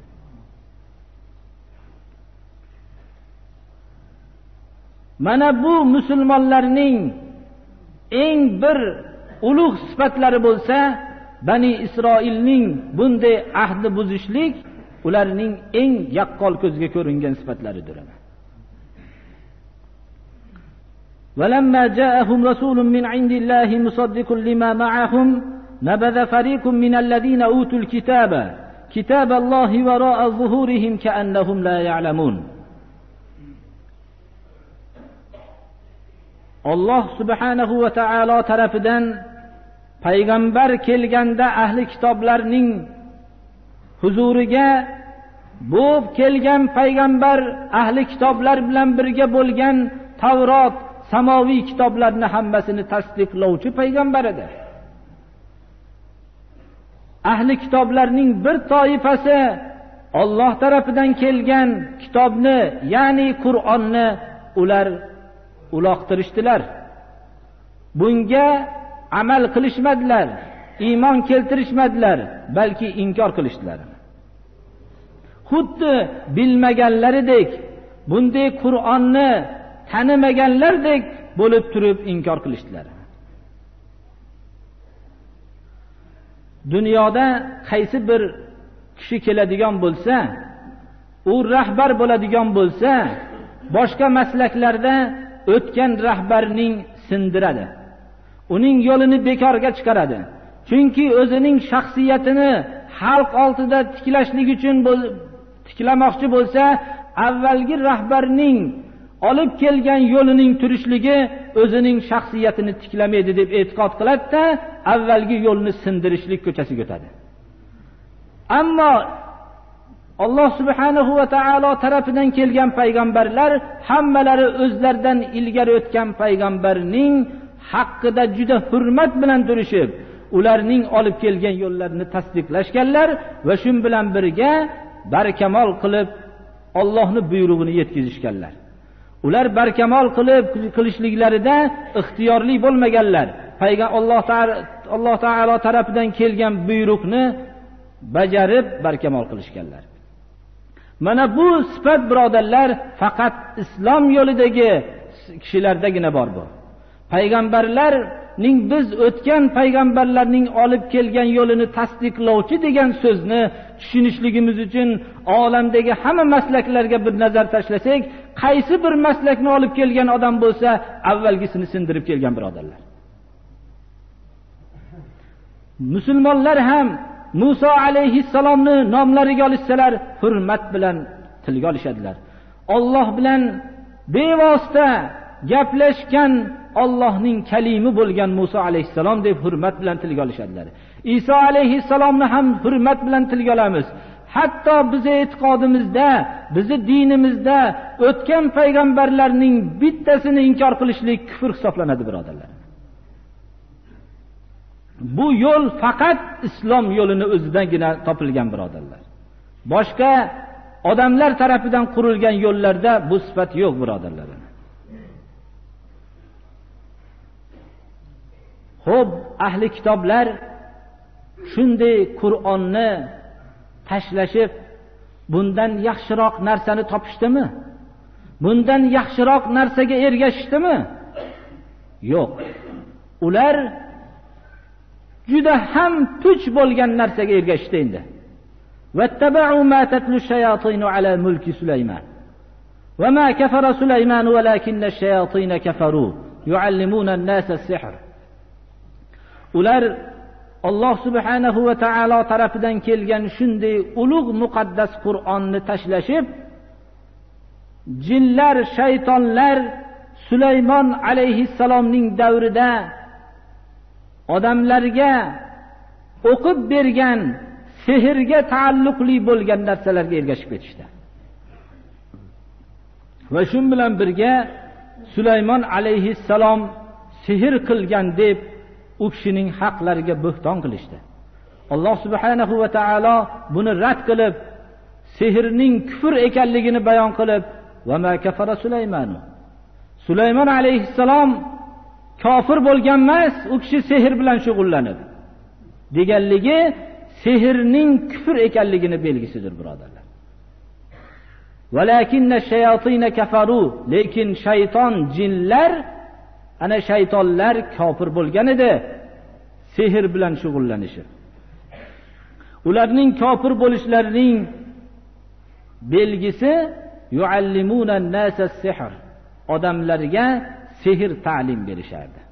Mana bu musulmonlarning eng bir ulug' sifatlari bo'lsa, Bani Isroilning bunday ahdi buzishlik ularning eng yaqqol ko'zga ko'ringan sifatlaridir. وَلَمَّا جَاءَهُمْ رَسُولٌ مِّنْ عِندِ اللَّهِ مُصَدِّقٌ لِمَا مَعَهُمْ نَبَذَ فَرِيقٌ مِّنَ الَّذِينَ أُوتُوا الْكِتَابَ كِتَابَ اللَّهِ وَرَاءَ ظُهُورِهِمْ كَأَنَّهُمْ لَا يَعْلَمُونَ. Alloh subhanahu va taolo tarafidan payg'ambar kelganda ahli kitoblarning huzuriga bu kelgan payg'ambar ahli kitoblar bilan birga bo'lgan Tavrot, samoviy kitoblarni hammasini tasdiqlovchi payg'ambar edi. Ahli kitoblarning bir toifasi Alloh tarafidan kelgan kitobni, ya'ni Qur'onni ular uloqtirishdilar. Bunga amal qilishmadilar, iymon keltirishmadilar, balki inkor qilishdilar. Xuddi bilmaganlaridek, bunday Qur'onni tanimaganlardek bo'lib turib inkor qilishdilar. Dunyoda qaysi bir kishi keladigan bo'lsa, u rahbar bo'ladigan bo'lsa, boshqa maslaklarda o'tgan rahbarning sindiradi. Uning yo'lini bekorga chiqaradi. Chunki o'zining shaxsiyatini xalq oldida tiklashlik uchun tiklamoqchi bo'lsa, avvalgi rahbarning olib kelgan yo'lining turishligi o'zining shaxsiyatini tiklamaydi deb e'tiqod qiladi-da, avvalgi yo'lni sindirishlik ko'chasiga o'tadi. Ammo Alloh subhanahu va taolo tarafidan kelgan payg'ambarlar hammalari o'zlaridan ilgari o'tgan payg'ambarning haqqida juda hurmat bilan turishib, ularning olib kelgan yo'llarini tasdiqlashganlar va shu bilan birga barkamol qilib Allohning buyrug'ini yetkazishganlar. Ular barkamol qilishliklarida ixtiyorli bo'lmaganlar. Alloh taolo tarafidan kelgan buyruqni bajarib barkamol qilishganlar. Mana bu sifat birodarlar faqat islom yo'lidagi kishilardagina bor bu. Payg'ambarlar payg'ambarlarning biz o'tgan payg'ambarlarning olib kelgan yo'lini tasdiqlovchi degan so'zni tushunishligimiz uchun olamdagi hamma maslaklarga bir nazar tashlasak, qaysi bir maslakni olib kelgan odam bo'lsa, avvalgisini sindirib kelgan birodarlar. Musulmonlar ham Musa alayhissalomni nomlariga olsalar, hurmat bilan tilga olishadilar. Alloh bilan bevosita gaplashgan Allohning kalimi bo'lgan Musa alayhissalom deb hurmat bilan tilga olishadilar. Isa alayhissalomni ham hurmat bilan tilga olamiz. Hatto bizning e'tiqodimizda, bizning dinimizda o'tgan payg'ambarlarning bittasini inkor qilishlik kufr hisoblanadi birodarlar. Bu yo'l faqat islom yo'lini o'zidangina topilgan birodarlar. Boshqa odamlar tarafidan qurilgan yo'llarda bu sifat yo'q birodarlar. Xo'p, ahli kitoblar shunday Qur'onni tashlashib, bundan yaxshiroq narsani topishdimi? Bundan yaxshiroq narsaga ergashdimi? Yo'q. Ular juda ham puch bo'lgan narsaga ergashdi endi. Wattaba'u ma tatlu shayatinu ala mulki Sulayman. Wa ma kafara Sulayman walakinna ash-shayatin kafaru yu'allimuna an-nasa as-sihr. Ular Alloh subhanahu va taolo tarafidan kelgan shunday ulug' muqaddas Qur'onni tashlashib, jinlar, shaytonlar Sulaymon alayhissalomning davrida odamlarga o'qib bergan sehrga taalluqli bo'lgan narsalarga ergashib ketishdi. Va shun bilan birga Sulaymon alayhissalom sehr qilgan deb u kishining haqlariga bo'xton qilishdi. Alloh subhanahu va taolo buni rad qilib, sehrning kufr ekanligini bayon qilib, va ma kafara Sulaymon. Sulaymon alayhissalom kofir bo'lgan emas, u kishi sehr bilan shug'ullanadi deganligi sehrning kufr ekanligini belgisidir birodarlar. Walakinna shayatin kafaru, lekin shayton, jinlar, ana shaytonlar kofir bo'lgan edi sehr bilan shug'ullanishi. Ularning kofir bo'lishlarining belgisi yuallimuna an-nasa as-sihr. Odamlarga sehr ta'lim berishardi.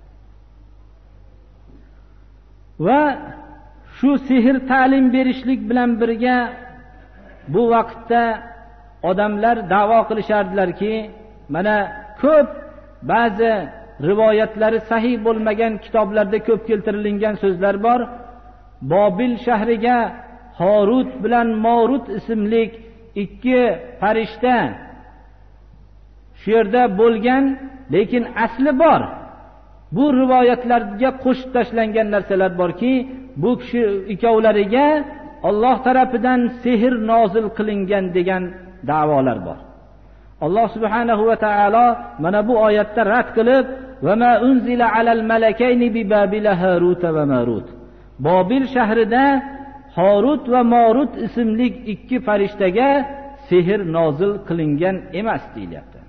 Va shu sehr ta'lim berishlik bilan birga bu vaqtda odamlar da'vo qilishardilarki, mana ko'p ba'zi rivoyatlari sahih bo'lmagan kitoblarda ko'p keltirilgan so'zlar bor. Bobil shahriga Harut bilan Marut ismli ikki farishta shu yerda bo'lgan, lekin asli bor. Bu rivoyatlarga qo'shib tashlangan narsalar borki, bu kishi ikkovlariga Alloh tarafidan sehr nozil qilingan degan da'volar bor. Alloh subhanahu va taolo mana bu oyatda rad qilib, va ma unzila alal malakayni bi babila Harut va Marut. Bobil shahrida Harut va Marut ismli ikki farishtaga sehr nozil qilingan emas deyilyapti.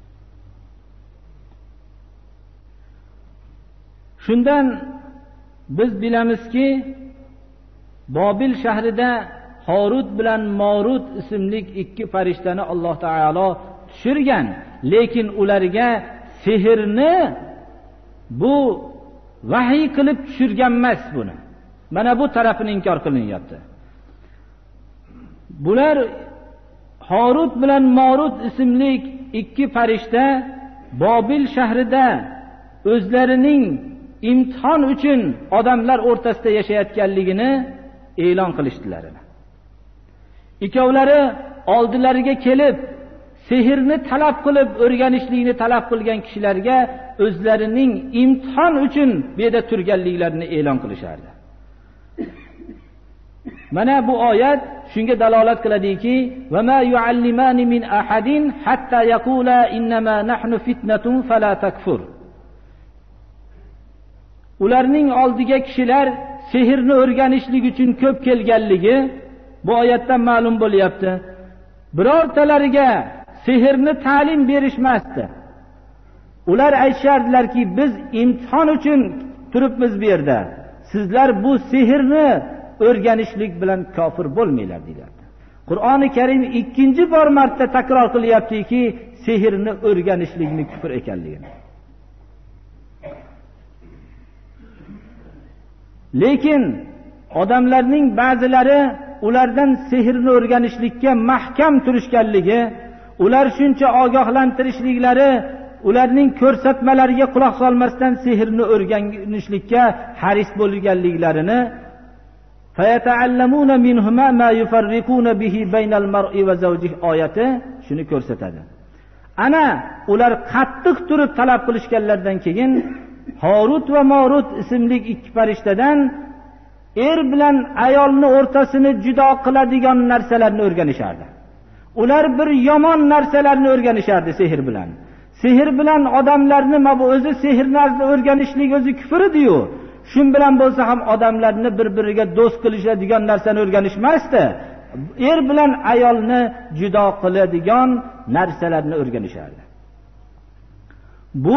Shundan biz bilamizki, Bobil shahrida Harut bilan Marut ismli ikki farishtani Alloh taolo tushirgan, lekin ularga sehrni bu vahiy qilib tushirgan emas buni. Mana bu tarafini inkor qilinyapti. Bular Harut bilan Marut ismli ikki farishta Bobil shahrida o'zlarining imtihon uchun odamlar o'rtasida yashayotganligini e'lon qilishdilar. Ikkovlari oldilariga kelib, sehrni talab qilib, o'rganishlikni talab qilgan kishilarga o'zlarining imtihon uchun bu yerda turganliklarini e'lon qilishardi. Mana bu oyat shunga dalolat qiladiki, va ma yuallimani min ahadin hatta yaqula innama nahnu fitnatun fala takfur. Ularning oldiga kishilar sehrni o'rganishlik uchun ko'p kelganligi bu oyatdan ma'lum bo'lyapti. Birortalariga sehrni ta'lim berishmasdi. Ular aytishardilarki, biz imtihon uchun turibmiz bu yerda. Sizlar bu sehrni o'rganishlik bilan kofir bo'lmanglar deyiladi. Qur'oni Karim ikkinchi bor marta takror qilyaptiki, sehrni o'rganishlikni kufr ekanligini. Lekin odamlarning ba'zilari ulardan sehrni o'rganishlikka mahkam turishganligi, ular shuncha ogohlantirishliklari, ularning ko'rsatmalariga quloq solmasdan sehrni o'rganishlikka haris bo'lganliklarini fayata'allamuna minhuma ma yufarriquna bihi baynal mar'i va zawjihi oyati shuni ko'rsatadi. Ana ular qattiq turib talab qilishganlardan keyin Harut va Marut ismli ikki farishtadan er bilan ayolni o'rtasini judo qiladigan narsalarni o'rganishardi. Ular bir yomon narsalarni o'rganishardi sehr bilan. Sehr bilan odamlarni bu o'zi sehrni o'rganishlik o'zi kufr edi-yu. Shun bilan bo'lsa ham odamlarni bir-biriga do'st qilishadigan narsani o'rganishmasdi. Er bilan ayolni judo qiladigan narsalarni o'rganishardi. Bu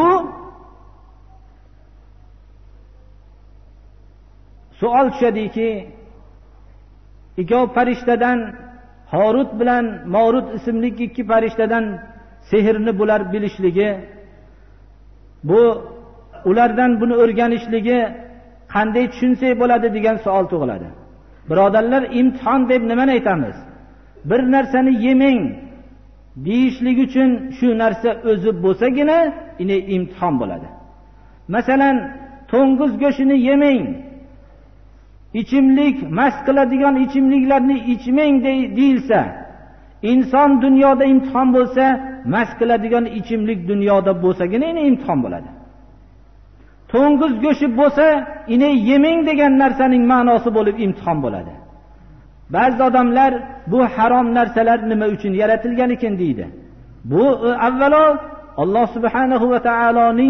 savol tushadiki, ikkov farishtadan Harut bilan Marut ismli ikki farishtadan sehrni bular bilishligi, bu ulardan buni o'rganishligi qanday tushunsak bo'ladi degan savol tug'iladi. Birodarlar, imtihon deb nimani aytamiz? Bir narsani yemang deyishlik uchun shu narsa o'zi bo'lsagina imtihon bo'ladi. Masalan, to'ng'iz go'shtini yemang, ichimlik, mast qiladigan ichimliklarni ichmang deyilsa, inson dunyoda imtihon bo'lsa, mast qiladigan ichimlik dunyoda bo'lsagina imtihon bo'ladi. To'ng'iz go'shti bo'lsa, yemang degan narsaning ma'nosi bo'lib imtihon bo'ladi. Ba'zi odamlar bu harom narsalar nima uchun yaratilgan ekan deydi. Bu avvalo Alloh subhanahu va taoloning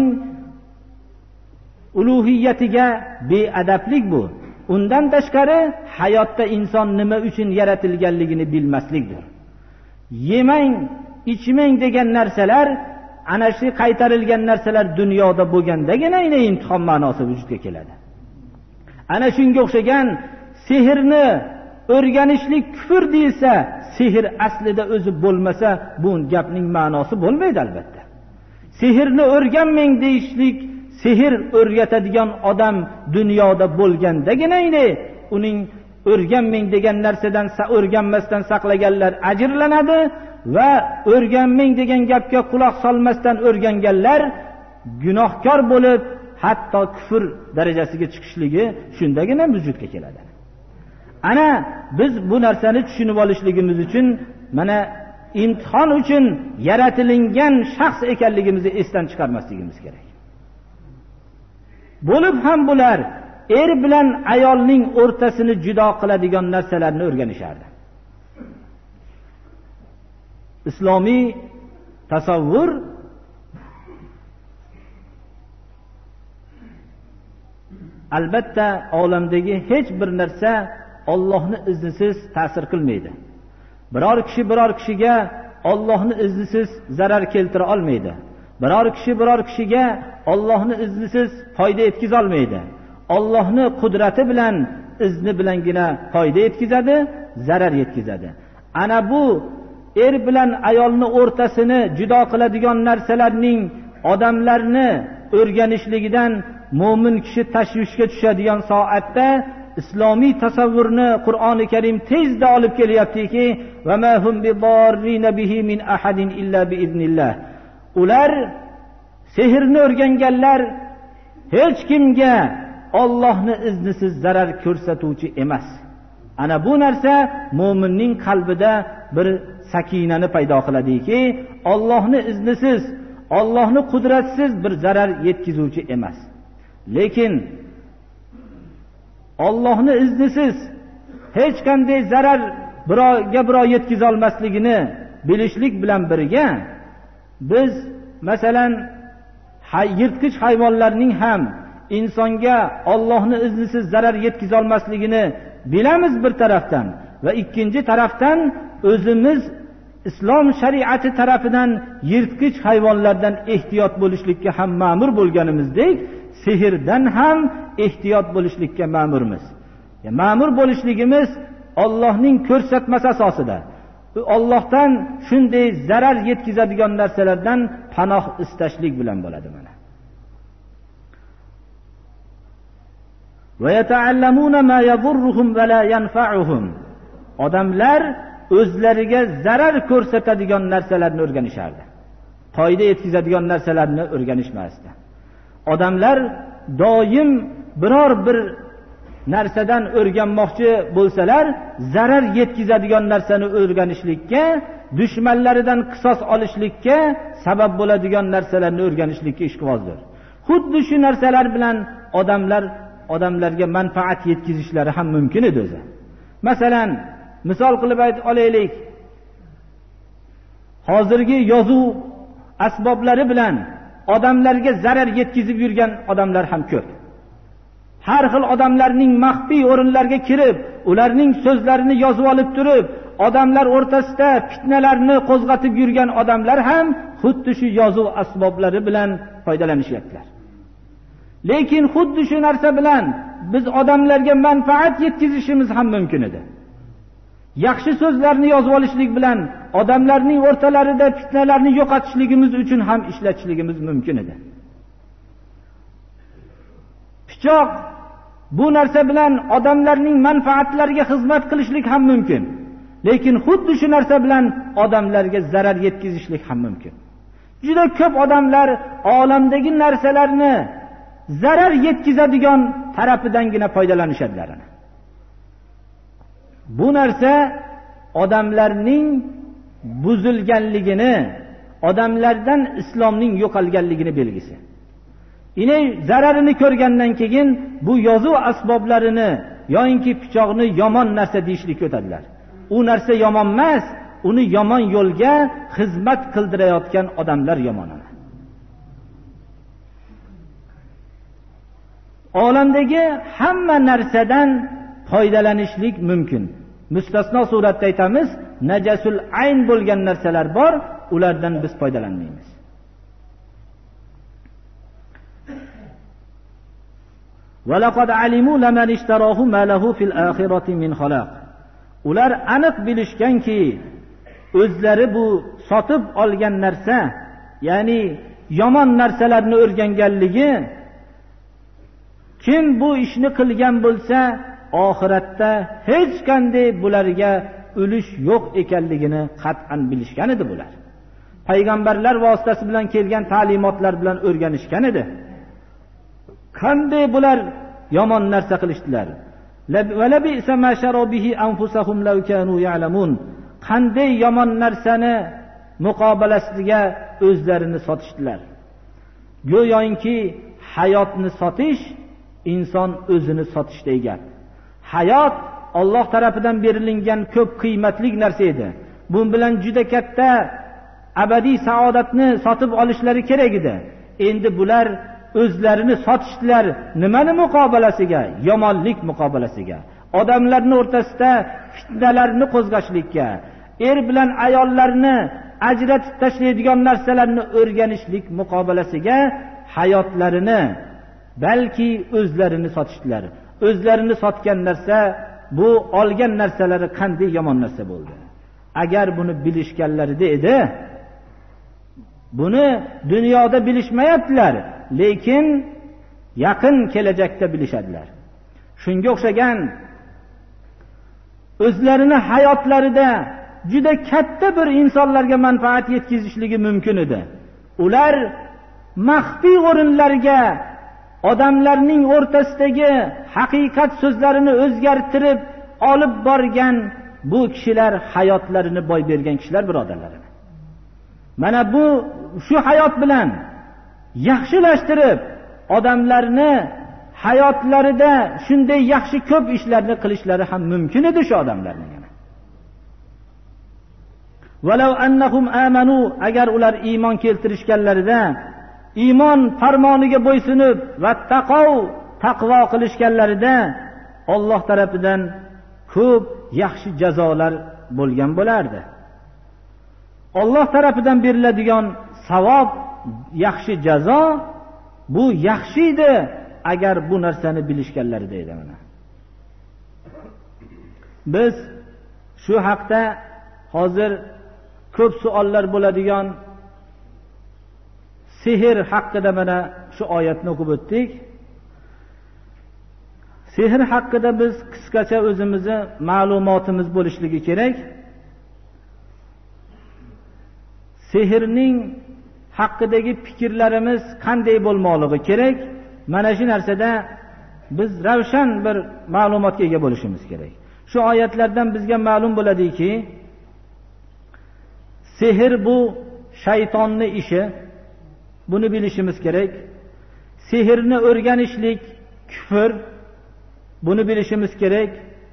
ulug'iyatiga beadablik bu. Undan tashqari hayotda inson nima uchun yaratilganligini bilmaslikdir. Yemang, ichmang degan narsalar, ana shu qaytarilgan narsalar dunyoda bo'lgandagina imtihon ma'nosi vujudga keladi. Ana shunga o'xshagan sehrni o'rganishlik kufr deyilsa, sehr aslida o'zi bo'lmasa, bu gapning ma'nosi bo'lmaydi albatta. Sehrni o'rganmang deyishlik, sehr o'rgatadigan odam dunyoda bo'lgandagina uning o'rganmang degan narsadan o'rganmasdan saqlaganlar ajrlanadi va o'rganmang degan gapga quloq solmasdan o'rganganlar gunohkor bo'lib hatto kufr darajasiga chiqishligi shundagina vujudga keladi. Ana biz bu narsani tushunib olishligimiz uchun mana imtihon uchun yaratilingan shaxs ekanligimizni esdan chiqarmasligimiz kerak. Bo'lib ham bular er bilan ayolning o'rtasini judo qiladigan narsalarni o'rganishardi. Islomiy tasavvur albatta olamdagi hech bir narsa Allohning iznisiz ta'sir qilmaydi. Biror kishiga Allohning iznisiz zarar keltira olmaydi. Biror kishiga Allohning iznisiz foyda yetkiza olmaydi. Allohning qudrati bilan, izni bilangina foyda yetkazadi, zarar yetkazadi. Ana bu er bilan ayolni o'rtasini judo qiladigan narsalarning odamlarni o'rganishligidan mo'min kishi tashvishga tushadigan soatda islomiy tasavvurni Qur'oni Karim tezda olib kelyaptiki, va ma hum bidarrina bihi min ahadin illa bi iznillah. Ular sehrni o'rganganlar hech kimga Allohning iznisiz zarar ko'rsatuvchi emas. Ana bu narsa mo'minning qalbida bir sakinani paydo qiladiki, Allohning iznisiz, Allohning qudratsiz bir zarar yetkazuvchi emas. Lekin Allohning iznisiz hech qanday zarar birov yetkiza olmasligini bilishlik bilan birga, biz masalan yirtqich hayvonlarning ham insonga Allohning iznisiz zarar yetkiza olmasligini bilamiz bir tarafdan, va ikkinchi tarafdan o'zimiz islom shariati tarafidan yirtqich hayvonlardan ehtiyot bo'lishlikka ham ma'mur bo'lganimizdek, sehrdan ham ehtiyot bo'lishlikka ma'murmiz. Ma'mur bo'lishligimiz Allohning ko'rsatmasi asosida. Allohdan shunday zarar yetkazadigan narsalardan panoh istashlik bilan bo'ladi mana. Va yata'allamuna ma yadurruhum va la yanfa'uhum. Odamlar o'zlariga zarar ko'rsatadigan narsalarni o'rganishardi. Foyda yetkazadigan narsalarni o'rganishmasdi. Odamlar doim biror bir narsadan o'rganmoqchi bo'lsalar, zarar yetkazadigan narsani o'rganishlikka, dushmanlaridan qisos olishlikka sabab bo'ladigan narsalarni o'rganishlikka ishqibozdir. Xuddi shu narsalar bilan odamlarga manfaat yetkazishlari ham mumkin edi o'zi. Masalan, misol qilib olaylik. Hozirgi yozuv asboblari bilan odamlarga zarar yetkazib yurgan odamlar ham ko'p. Har xil odamlarning maxfiy o'rinlarga kirib, ularning so'zlarini yozib olib turib, odamlar o'rtasida fitnalarni qo'zg'atib yurgan odamlar ham xuddi shu yozuv asboblari bilan foydalanishyaptilar. Lekin xuddi shu narsa bilan biz odamlarga manfaat yetkazishimiz ham mumkin edi. Yaxshi so'zlarni yozib olishlik bilan odamlarning o'rtalarida fitnalarni yo'qotishligimiz uchun ham ishlatishligimiz mumkin edi. Pichoq bu narsa bilan odamlarning manfaatlariga xizmat qilishlik ham mumkin. Lekin xuddi shu narsa bilan odamlarga zarar yetkazishlik ham mumkin. Juda ko'p odamlar olamdagi narsalarni zarar yetkazadigan tarafidangina foydalanishadilar. Bu narsa odamlarning buzilganligini, odamlardan islomning yo'qolganligini belgisi. Zararini ko'rgandan keyin bu yozuv asboblarini yoinki pichoqni yomon narsa deyishlik o'tadilar. U narsa yomon emas, uni yomon yo'lga xizmat qildirayotgan odamlar yomon. Olamdagi hamma narsadan foydalanishlik mumkin. Mustasno suratda aytamiz, najasul ayn bo'lgan narsalar bor, ulardan biz foydalanmaymiz. وَلَقَدْ عَلِمُوا لَمَنِ اشْتَرَاهُ مَا لَهُ فِي الْآخِرَةِ مِنْ خَلَاقٍ. Ular aniq bilishganki, o'zlari bu sotib olgan narsa, ya'ni yomon narsalarni o'rganganligi, kim bu ishni qilgan bo'lsa, oxiratda hech qanday bularga ulush yo'q ekanligini qat'an bilishgan edi bular. Payg'ambarlar vositasi bilan kelgan ta'limotlar bilan o'rganishgan edi. Qanday bular yomon narsa qilishdilar. Wala bi'sa ma sharu bihi anfusahum law kanu ya'lamun. Qanday yomon narsani muqobalasiga o'zlarini sotishdilar. Go'yoki hayotni sotish inson o'zini sotishdek gap. Hayot Alloh tarafidan berilgan ko'p qiymatli narsa edi. Bu bilan juda katta abadiy saodatni sotib olishlari kerak edi. Endi bular o'zlarini sotishdilar. Nimani muqobalasiga? Yomonlik muqobalasiga. Odamlarning o'rtasida fitnalarni qo'zg'ashlikka, er bilan ayollarni ajratib tashlaydigan narsalarni o'rganishlik muqobalasiga hayotlarini, balki o'zlarini sotishdilar. O'zlarini sotgan narsa, bu olgan narsalari qanday yomon narsa bo'ldi. Agar buni bilishganlarida edi, buni dunyoda bilishmayaptilar, lekin yaqin kelajakda bilishadilar. Shunga o'xshagan o'zlarini hayotlarida juda katta bir insonlarga manfaat yetkazishligi mumkin edi. Ular maxfiy o'rinlarga odamlarning o'rtasidagi haqiqat so'zlarini o'zgartirib olib borgan bu kishilar hayotlarini boy bergan kishilar, birodarlar. Mana bu shu hayot bilan yaxshilashtirib odamlarni hayotlarida shunday yaxshi ko'p ishlarni qilishlari ham mumkin edi shu odamlarning. Walau annahum amanu, agar ular iymon keltirishganlarida, iymon farmoniga bo'ysunib va taqvo qilishganlarida Alloh tarafidan ko'p yaxshi jazolar bo'lgan bo'lardi. Alloh tarafidan beriladigan savob, yaxshi jazo bu yaxshi edi. agar bu narsani bilishganlarida edi. Mana biz shu haqda hozir ko'p savollar bo'ladigan sehr haqida mana shu oyatni o'qib o'tdik. Sehr haqida biz qisqacha o'zimizni ma'lumotimiz bo'lishligi kerak. Sehrning haqidagi fikrlarimiz qanday bo'lmoqligi kerak? Mana shu narsada biz ravshan bir ma'lumotga ega bo'lishimiz kerak. Shu oyatlardan bizga ma'lum bo'ladiki, sehr bu shaytonning ishi. Buni bilishimiz kerak. Sehrni o'rganishlik kufr. Buni bilishimiz kerak.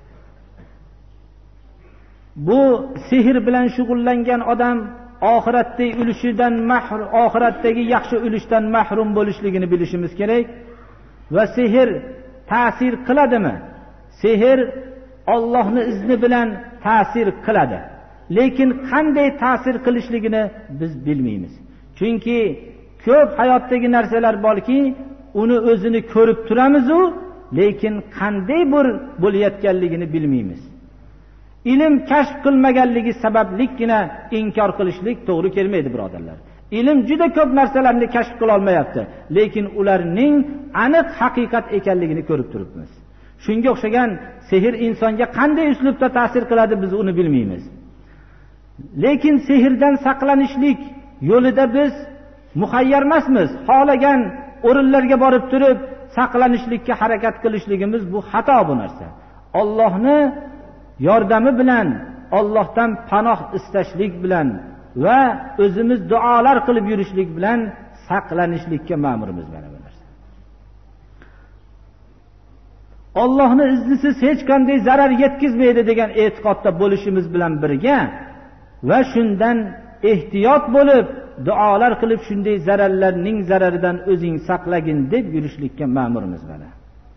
Bu sehr bilan shug'ullangan odam oxiratdagi ulushidan oxiratdagi yaxshi ulushdan mahrum bo'lishligini bilishimiz kerak. Va sehr ta'sir qiladimi? Sehr Allohning izni bilan ta'sir qiladi. Lekin qanday ta'sir qilishligini biz bilmaymiz. Chunki ko'p hayotdagi narsalar borki, uni o'zini ko'rib turamiz-u, lekin qanday bo'layotganligini bilmaymiz. Ilm kashf qilmaganligi sabablikgina inkor qilishlik to'g'ri kelmaydi, birodarlar. Ilm juda ko'p narsalarni kashf qila olmayapti, lekin ularning aniq haqiqat ekanligini ko'rib turibmiz. Shunga o'xshagan sehr insonga qanday uslubda ta'sir qiladi, biz uni bilmaymiz. Lekin sehrdan saqlanishlik yo'lida biz muhayyar emasmiz. Xohlagan o'rinlarga borib turib saqlanishlikka harakat qilishligimiz bu xato bu narsa. Allohni yordami bilan, Allohdan panoh istashlik bilan va o'zimiz duolar qilib yurishlik bilan saqlanishlikka ma'murmiz mana bu narsa. Allohning iznisiz hech qanday zarar yetkazmaydi degan e'tiqodda bo'lishimiz bilan birga va shundan ehtiyot bo'lib duolar qilib shunday zararlarning zararidan o'zing saqlagin deb yurishlikka ma'murmiz mana.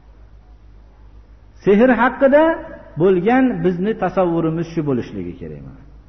Sehr haqida bo'lgan bizni tasavvurimiz shu bo'lishligi kerak.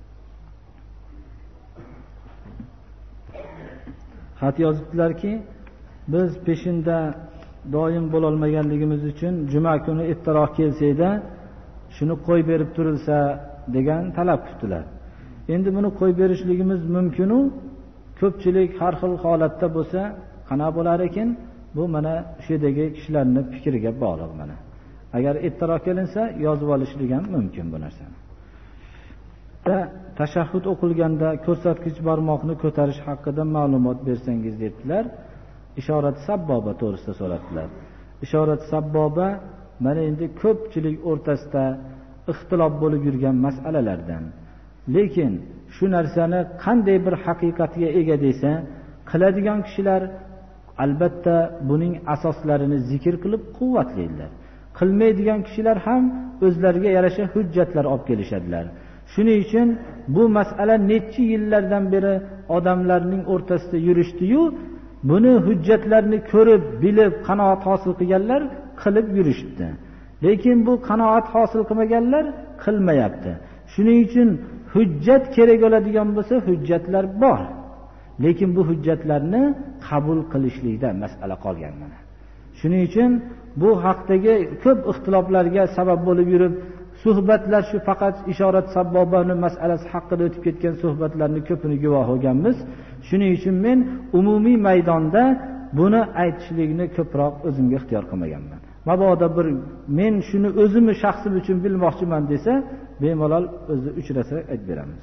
Xat yozibdilarki, biz peshinda doim bo'la olmaganligimiz uchun juma kuni ertaroq kelsa-da shuni qo'y berib turilsa degan talab qildilar. Endi buni qo'y berishligimiz mumkin-u, ko'pchilik har xil holatda bo'lsa, qana bo'lar ekan, bu mana shu yerdagi kishilarning fikriga bog'liq mana. Agar ertaroq kelinsa, yozib olishlik ham mumkin bu narsani. Tashahhud o'qilganda ko'rsatkich barmoqni ko'tarish haqida ma'lumot bersangiz debdilar. Ishorat sabboba to'g'risida so'radilar. Ishorat sabboba mana endi ko'pchilik o'rtasida ixtilof bo'lib yurgan masalalardan. Lekin shu narsani qanday bir haqiqatga ega desa, qiladigan kishilar albatta buning asoslarini zikr qilib quvvatlaydilar. Qilmaydigan kishilar ham o'zlariga yarasha hujjatlar olib kelishadilar. Shuning uchun bu masala necha yillardan beri odamlarning o'rtasida yurishdi-yu, buni hujjatlarni ko'rib, bilib, qanoat hosil qilganlar qilib yurishdi. Lekin bu qanoat hosil qilmaganlar qilmayapti. Shuning uchun hujjat kerak bo'ladigan bo'lsa, hujjatlar bor. Lekin bu hujjatlarni qabul qilishlikda masala qolgan mana. Shuning uchun bu haqdagi ko'p ixtiloflarga sabab bo'lib yurib, suhbatlar shu faqat ishorat sabbobani masalasi haqida o'tib ketgan suhbatlarning ko'pini guvoh bo'lganmiz. Shuning uchun men umumiy maydonda buni aytishlikni ko'proq o'zimga ixtiyor qilmaganman. Mabodo bir men shuni o'zimni shaxsim uchun bilmoqchiman desa, bemalol o'zi uchrasa aytib beramiz.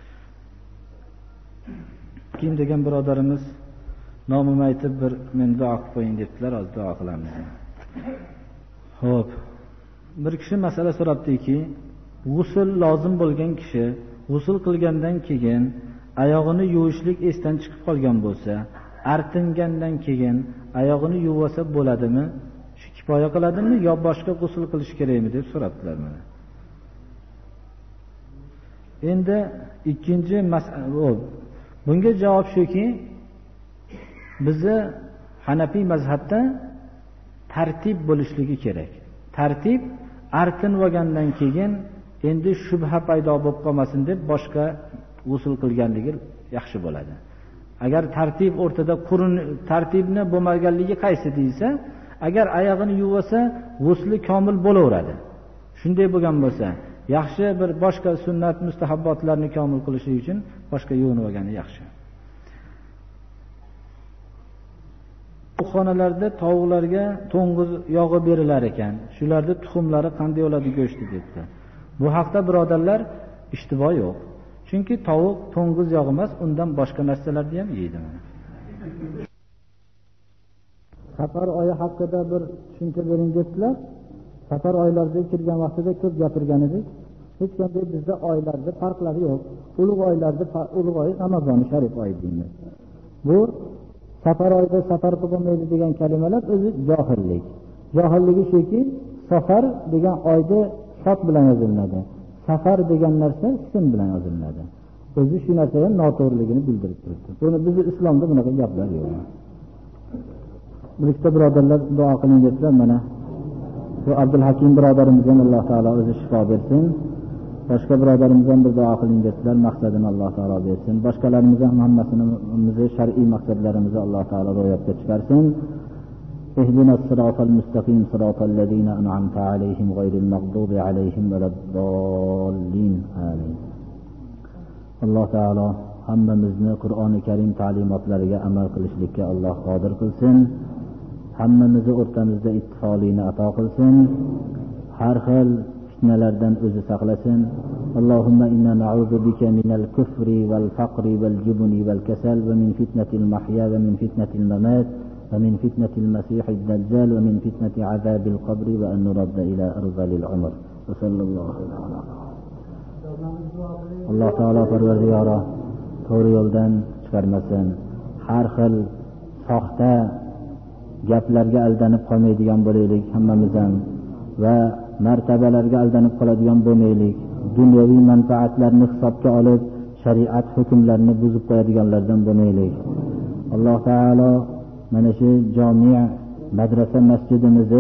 Kim degan birodarimiz nomimni aytib bir men duo qilib qo'ying debdilar, hozir duo qilamiz. Xo'p. Bir kishi masala so'rabdiki, g'usl lozim bo'lgan kishi g'usl qilgandan keyin oyog'ini yuvishlik esdan chiqib qolgan bo'lsa, artingandan keyin oyog'ini yuvsa bo'ladimi? Shu kifoya qiladimi yo boshqa g'usl qilish kerakmi deb so'rabdilar mana. Endi ikkinchi masala, bunga javob shuki, bizni Hanafiy mazhabda tartib bo'lishligi kerak. Tartib artinib olgandan keyin endi shubha paydo bo'lib qolmasin deb boshqa g'usl qilganligi yaxshi bo'ladi. Agar tartib o'rtada tartibni bo'lmaganligi qaysi deysa, Agar oyog'ini yuvsa, g'usli komil bo'laveradi. Shunday bo'lgan bo'lsa, yaxshi bir boshqa sunnat mustahabbotlarni komil qilish uchun boshqa yuvinib olgani yaxshi. Bu xonalarda tovuqlarga to'ng'iz yog'i berilar ekan. Shularda tuxumlari qanday bo'ladi go'shti debdi. Bu haqda birodarlar ishtiboh yo'q. Chunki tovuq to'ng'iz yog'i emas, undan boshqa narsalarni ham yeydi. Safar oyi haqida bir tushuncha bering dedilar. Safar oylarida kirgan vaqtida ko'p gapirgan edik. Hech qanday bizda oylarda farqlari yo'q. Ulug' oylarda ulug' oy Ramazon sharif oyi deymiz. Bu safar oyida safar qilmaydi degan kalimalar o'zi johillik. Johilligi shuki, safar degan oyda shot bilan yoziladi. Safar degan narsa sin bilan yoziladi. O'zi shu narsa ham noto'g'riligini bildirib turibdi. Buni bizning islomda bunaqa gaplar yo'q. Birlikda birodarlar duo qiling dedilar mana. Bu Abdul Hakim birodarimizga Alloh taolo o'zi shifo bersin. Boshqa birodarimiz ham bir duo qiling dedilar, maqsadini Alloh taolo bersin. Boshqalarimiz ham hammasini shar'iy maqsadlarimizni Alloh taolo ro'yobga chiqarsin. Ihdinas siratal mustaqim siratal ladzina an'amta alayhim ghayril maghdubi alayhim valaddallin. Amin. Alloh taolo hammamizni Qur'oni Karim ta'limotlariga amal qilishlikka Alloh qodir qilsin. Hammamizni o'rtamizda ittifoqlikni ato qilsin. Har xil fitnalardan o'zi saqlasin. Allohumma inna na'udzu bika minal kufri wal faqri wal jubni wal kasal va min fitnatil mahya va min fitnatil mamat va min fitnatil masihid dajjal va min fitnati azabil qabri va an nuradda ila arzalil umr. Va sallallohu alayhi va sallam. Alloh taolo Parvardigoro to'g'ri yo'ldan chiqarmasin. Har xil soxta gaplarga aldanib qolmaydigan bo'laylik hammamiz ham va martabalarga aldanib qoladigan bo'lmaylik. Dunyoviy manfaatlarni hisobga olib shariat hukmlarini buzib qo'yadiganlardan bo'lmaylik. Alloh taolo mana shu jami' madrasa masjidimizni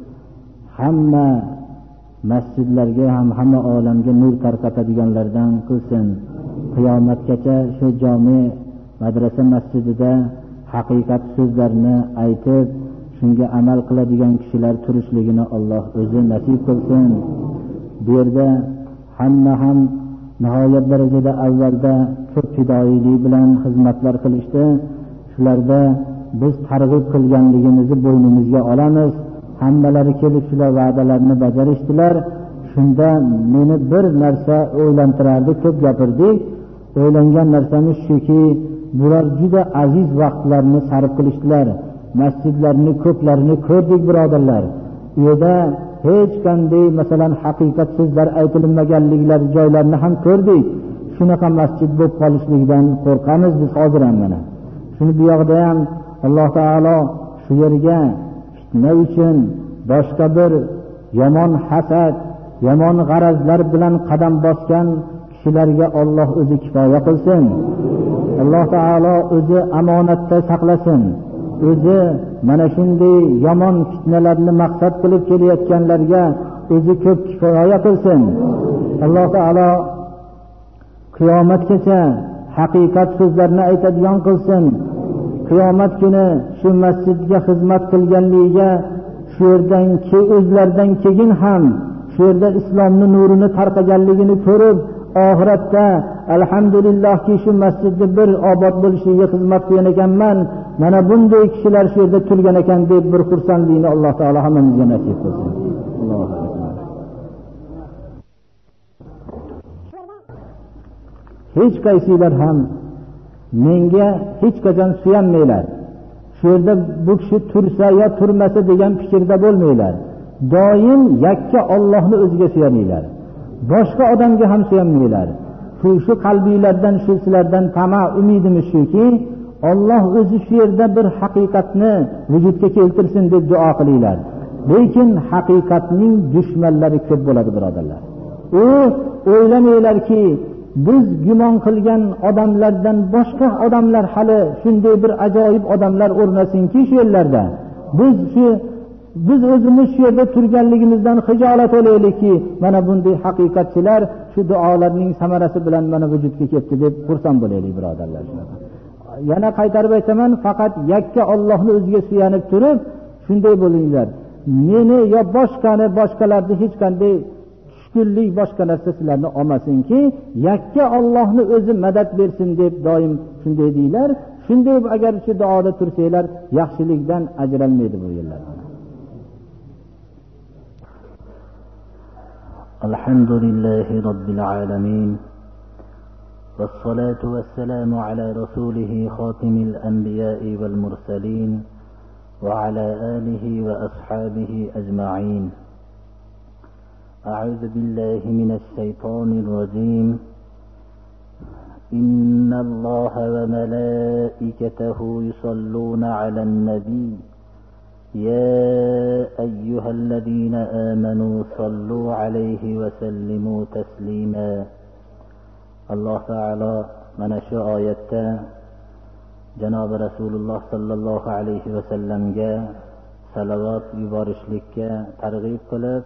hamma masjidlarga ham hamma olamga nur tarqatadiganlardan qilsin. Qiyomatgacha shu jami' madrasa masjidida haqiqat so'zlarni aytib, shunga amal qiladigan kishilar turishligini Alloh o'zi nasib qilsin. Bu yerda hamma ham nihoyat darajada avvalda ko'p fidoilik bilan xizmatlar qilishdi. Shularda biz targ'ib qilganligimizni bo'ynimizga olamiz. Hammalari kelib shular va'dalarni bajarishdilar. Shunda meni bir narsa o'ylantirardi, ko'p gapirdik. O'ylangan narsamiz shuki, bular juda aziz vaqtlarni sarf qilishdilar. Masjidlarni ko'plarini ko'rdik birodarlar. U yerda hech qanday masalan haqiqat so'zlar aytilmaganliklari joylarni ham ko'rdik. Shunaqa masjid bo'lib qolishligidan qo'rqamiz biz hozir ham mana. Shuni bu yoqda ham Alloh taolo shu yerga fitna uchun boshqa bir yomon hasad, yomon g'arazlar bilan qadam bosgan kishilarga Alloh o'zi kifoya qilsin. Alloh taolo o'zi amonatda saqlasin. O'zi mana shunday yomon fitnalarni maqsad qilib kelayotganlarga o'zi ko'p kifoya qilsin. Alloh taolo qiyomatgacha haqiqat so'zlarni aytadigan qilsin. Qiyomat kuni shu masjidga xizmat qilganligiga shu yerdan o'zlaridan keyin ham shu yerda islomning nurini tarqaganligini ko'rib, oxiratda alhamdulillahki shu masjidda bir obod bo'lishiga xizmat qilgan ekanman, mana bunday kishilar shu yerda turgan ekan deb bir xursandlikni Alloh taolo hammamizga nasib qilsin. Allohu akbar. Hech qaysilar ham menga hech qachon suyanmaylar. Shu yerda bu kishi tursa yo turmasa degan fikrda bo'lmaylar. Doim yakka Allohni o'ziga suyaninglar. Boshqa odamga ham suyanmaylar. Shu qalbingizlardan, shu sizlardan tama umidimiz shuki, Alloh o'zi shu yerda bir haqiqatni vujudga keltirsin deb duo qilinglar. Lekin haqiqatning dushmanlari ko'p bo'ladi birodarlar. U o'ylamanglarki, biz gumon qilgan odamlardan boshqa odamlar hali shunday bir ajoyib odamlar o'rnasinki shu yerlarda. Biz o'zimiz shu yerda turganligimizdan xijolat olaylikki, mana bunday haqiqatchilar shu duolarning samarasi bilan mana vujudga keldi deb xursand bo'laylik birodarlar. Yana qaytarib aytaman, faqat yakka Allohni o'ziga suyanib turib, shunday bo'linglar. Meni yo boshqalarni hech qanday tushkunlik boshqa narsa sizlarni olmasinki, yakka Allohni o'zi madad bersin deb doim shunday deylar. Shunday agar shu duoda tursanglar, yaxshilikdan ajralmaydi bu yerlar. Alhamdulillahi robbil alamin. والصلاة والسلام على رسوله خاتم الأنبياء والمرسلين وعلى آله وأصحابه أجمعين. أعوذ بالله من الشيطان الرجيم. إن الله وملائكته يصلون على النبي يا أيها الذين آمنوا صلوا عليه وسلموا تسليما. الله تعالى من شاء آياته جناب رسول الله صلى الله عليه وسلم جاء صلوات يبارشلك ترغيب قلب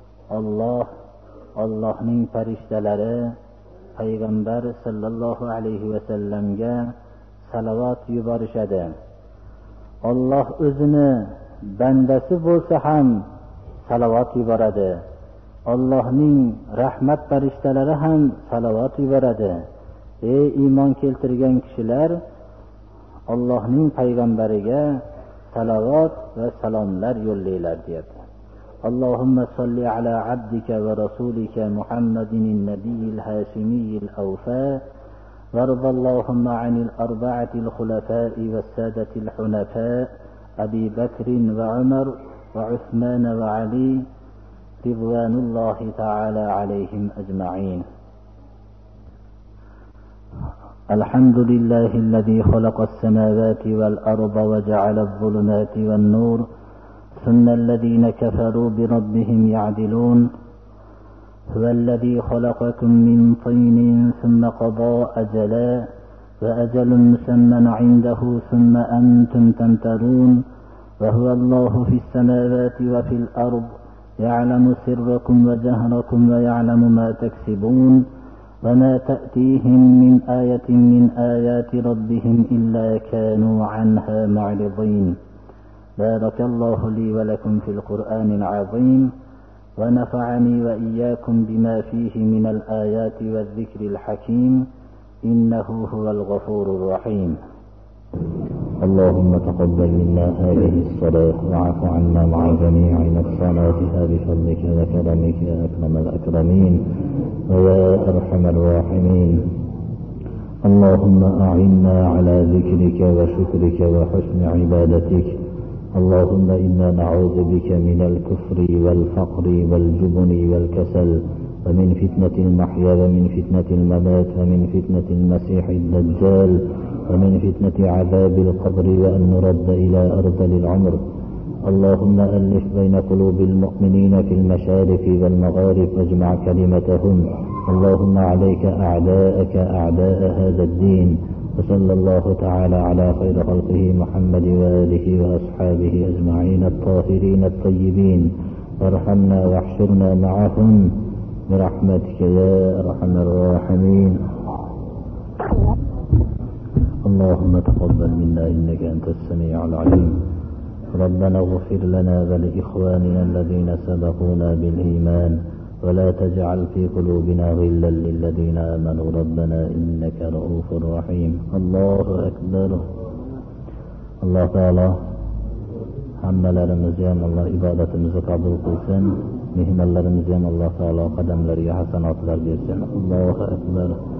Allohning farishtalari payg'ambar sallallohu alayhi va sallamga salovat yuborishadi. Alloh o'zini bandasi bo'lsa ham salovat yuboradi. Allohning rahmat farishtalari ham salovat yuboradi. Ey iymon keltirgan kishilar, Allohning payg'ambariga salovat va salomlar yo'llaylar deydi. اللهم صل على عبدك ورسولك محمد النبي الهاشمي الأوفاء وارض اللهم عن الأربعة الخلفاء والسادة الحنفاء أبي بكر وعمر وعثمان وعلي رضوان الله تعالى عليهم أجمعين. الحمد لله الذي خلق السماوات والأرض وجعل الظلمات والنور ثم الذين كفروا بربهم يعدلون. هو الذي خلقكم من طين ثم قضى أجلا وأجل مسمى عنده ثم أنتم تمترون. وهو الله في السماوات وفي الأرض يعلم سركم وجهركم ويعلم ما تكسبون. وما تأتيهم من آية من آيات ربهم إلا كانوا عنها معرضين. بارك الله لي ولكم في القرآن العظيم ونفعني وإياكم بما فيه من الآيات والذكر الحكيم إنه هو الغفور الرحيم. اللهم تقبل منا هذه الصلاة وعف عنا مع جميع نقصاناتها بفضلك وكرمك يا أكرم الأكرمين ويا أرحم الراحمين. اللهم أعنا على ذكرك وشكرك وحسن عبادتك. اللهم إنا نعوذ بك من الكفر والفقر والجبن والكسل ومن فتنة المحيا ومن فتنة الممات ومن فتنة المسيح الدجال ومن فتنة عذاب القبر وأن نرد إلى أرذل العمر. اللهم ألف بين قلوب المؤمنين في المشارق والمغارب واجمع كلمتهم. اللهم عليك أعداءك أعداء هذا الدين. وصلى الله تعالى على خير خلقه محمد وآله وأصحابه أجمعين الطاهرين الطيبين. وارحمنا واحشرنا معهم برحمتك يا أرحم الراحمين. اللهم تقبل منا إنك أنت السميع العليم. ربنا اغفر لنا ولإخواننا الذين سبقونا بالإيمان ولا تجعل في قلوبنا غلا للذين آمنوا ربنا إنك رؤوف رحيم. الله أكبر. الله تعالى hammalarimizni ham Allah ibodatimizni qabul qilsin. Mehmonlarimizni ham Allah Taala qadamlariga hasanotlar bersin. Allohu akbar.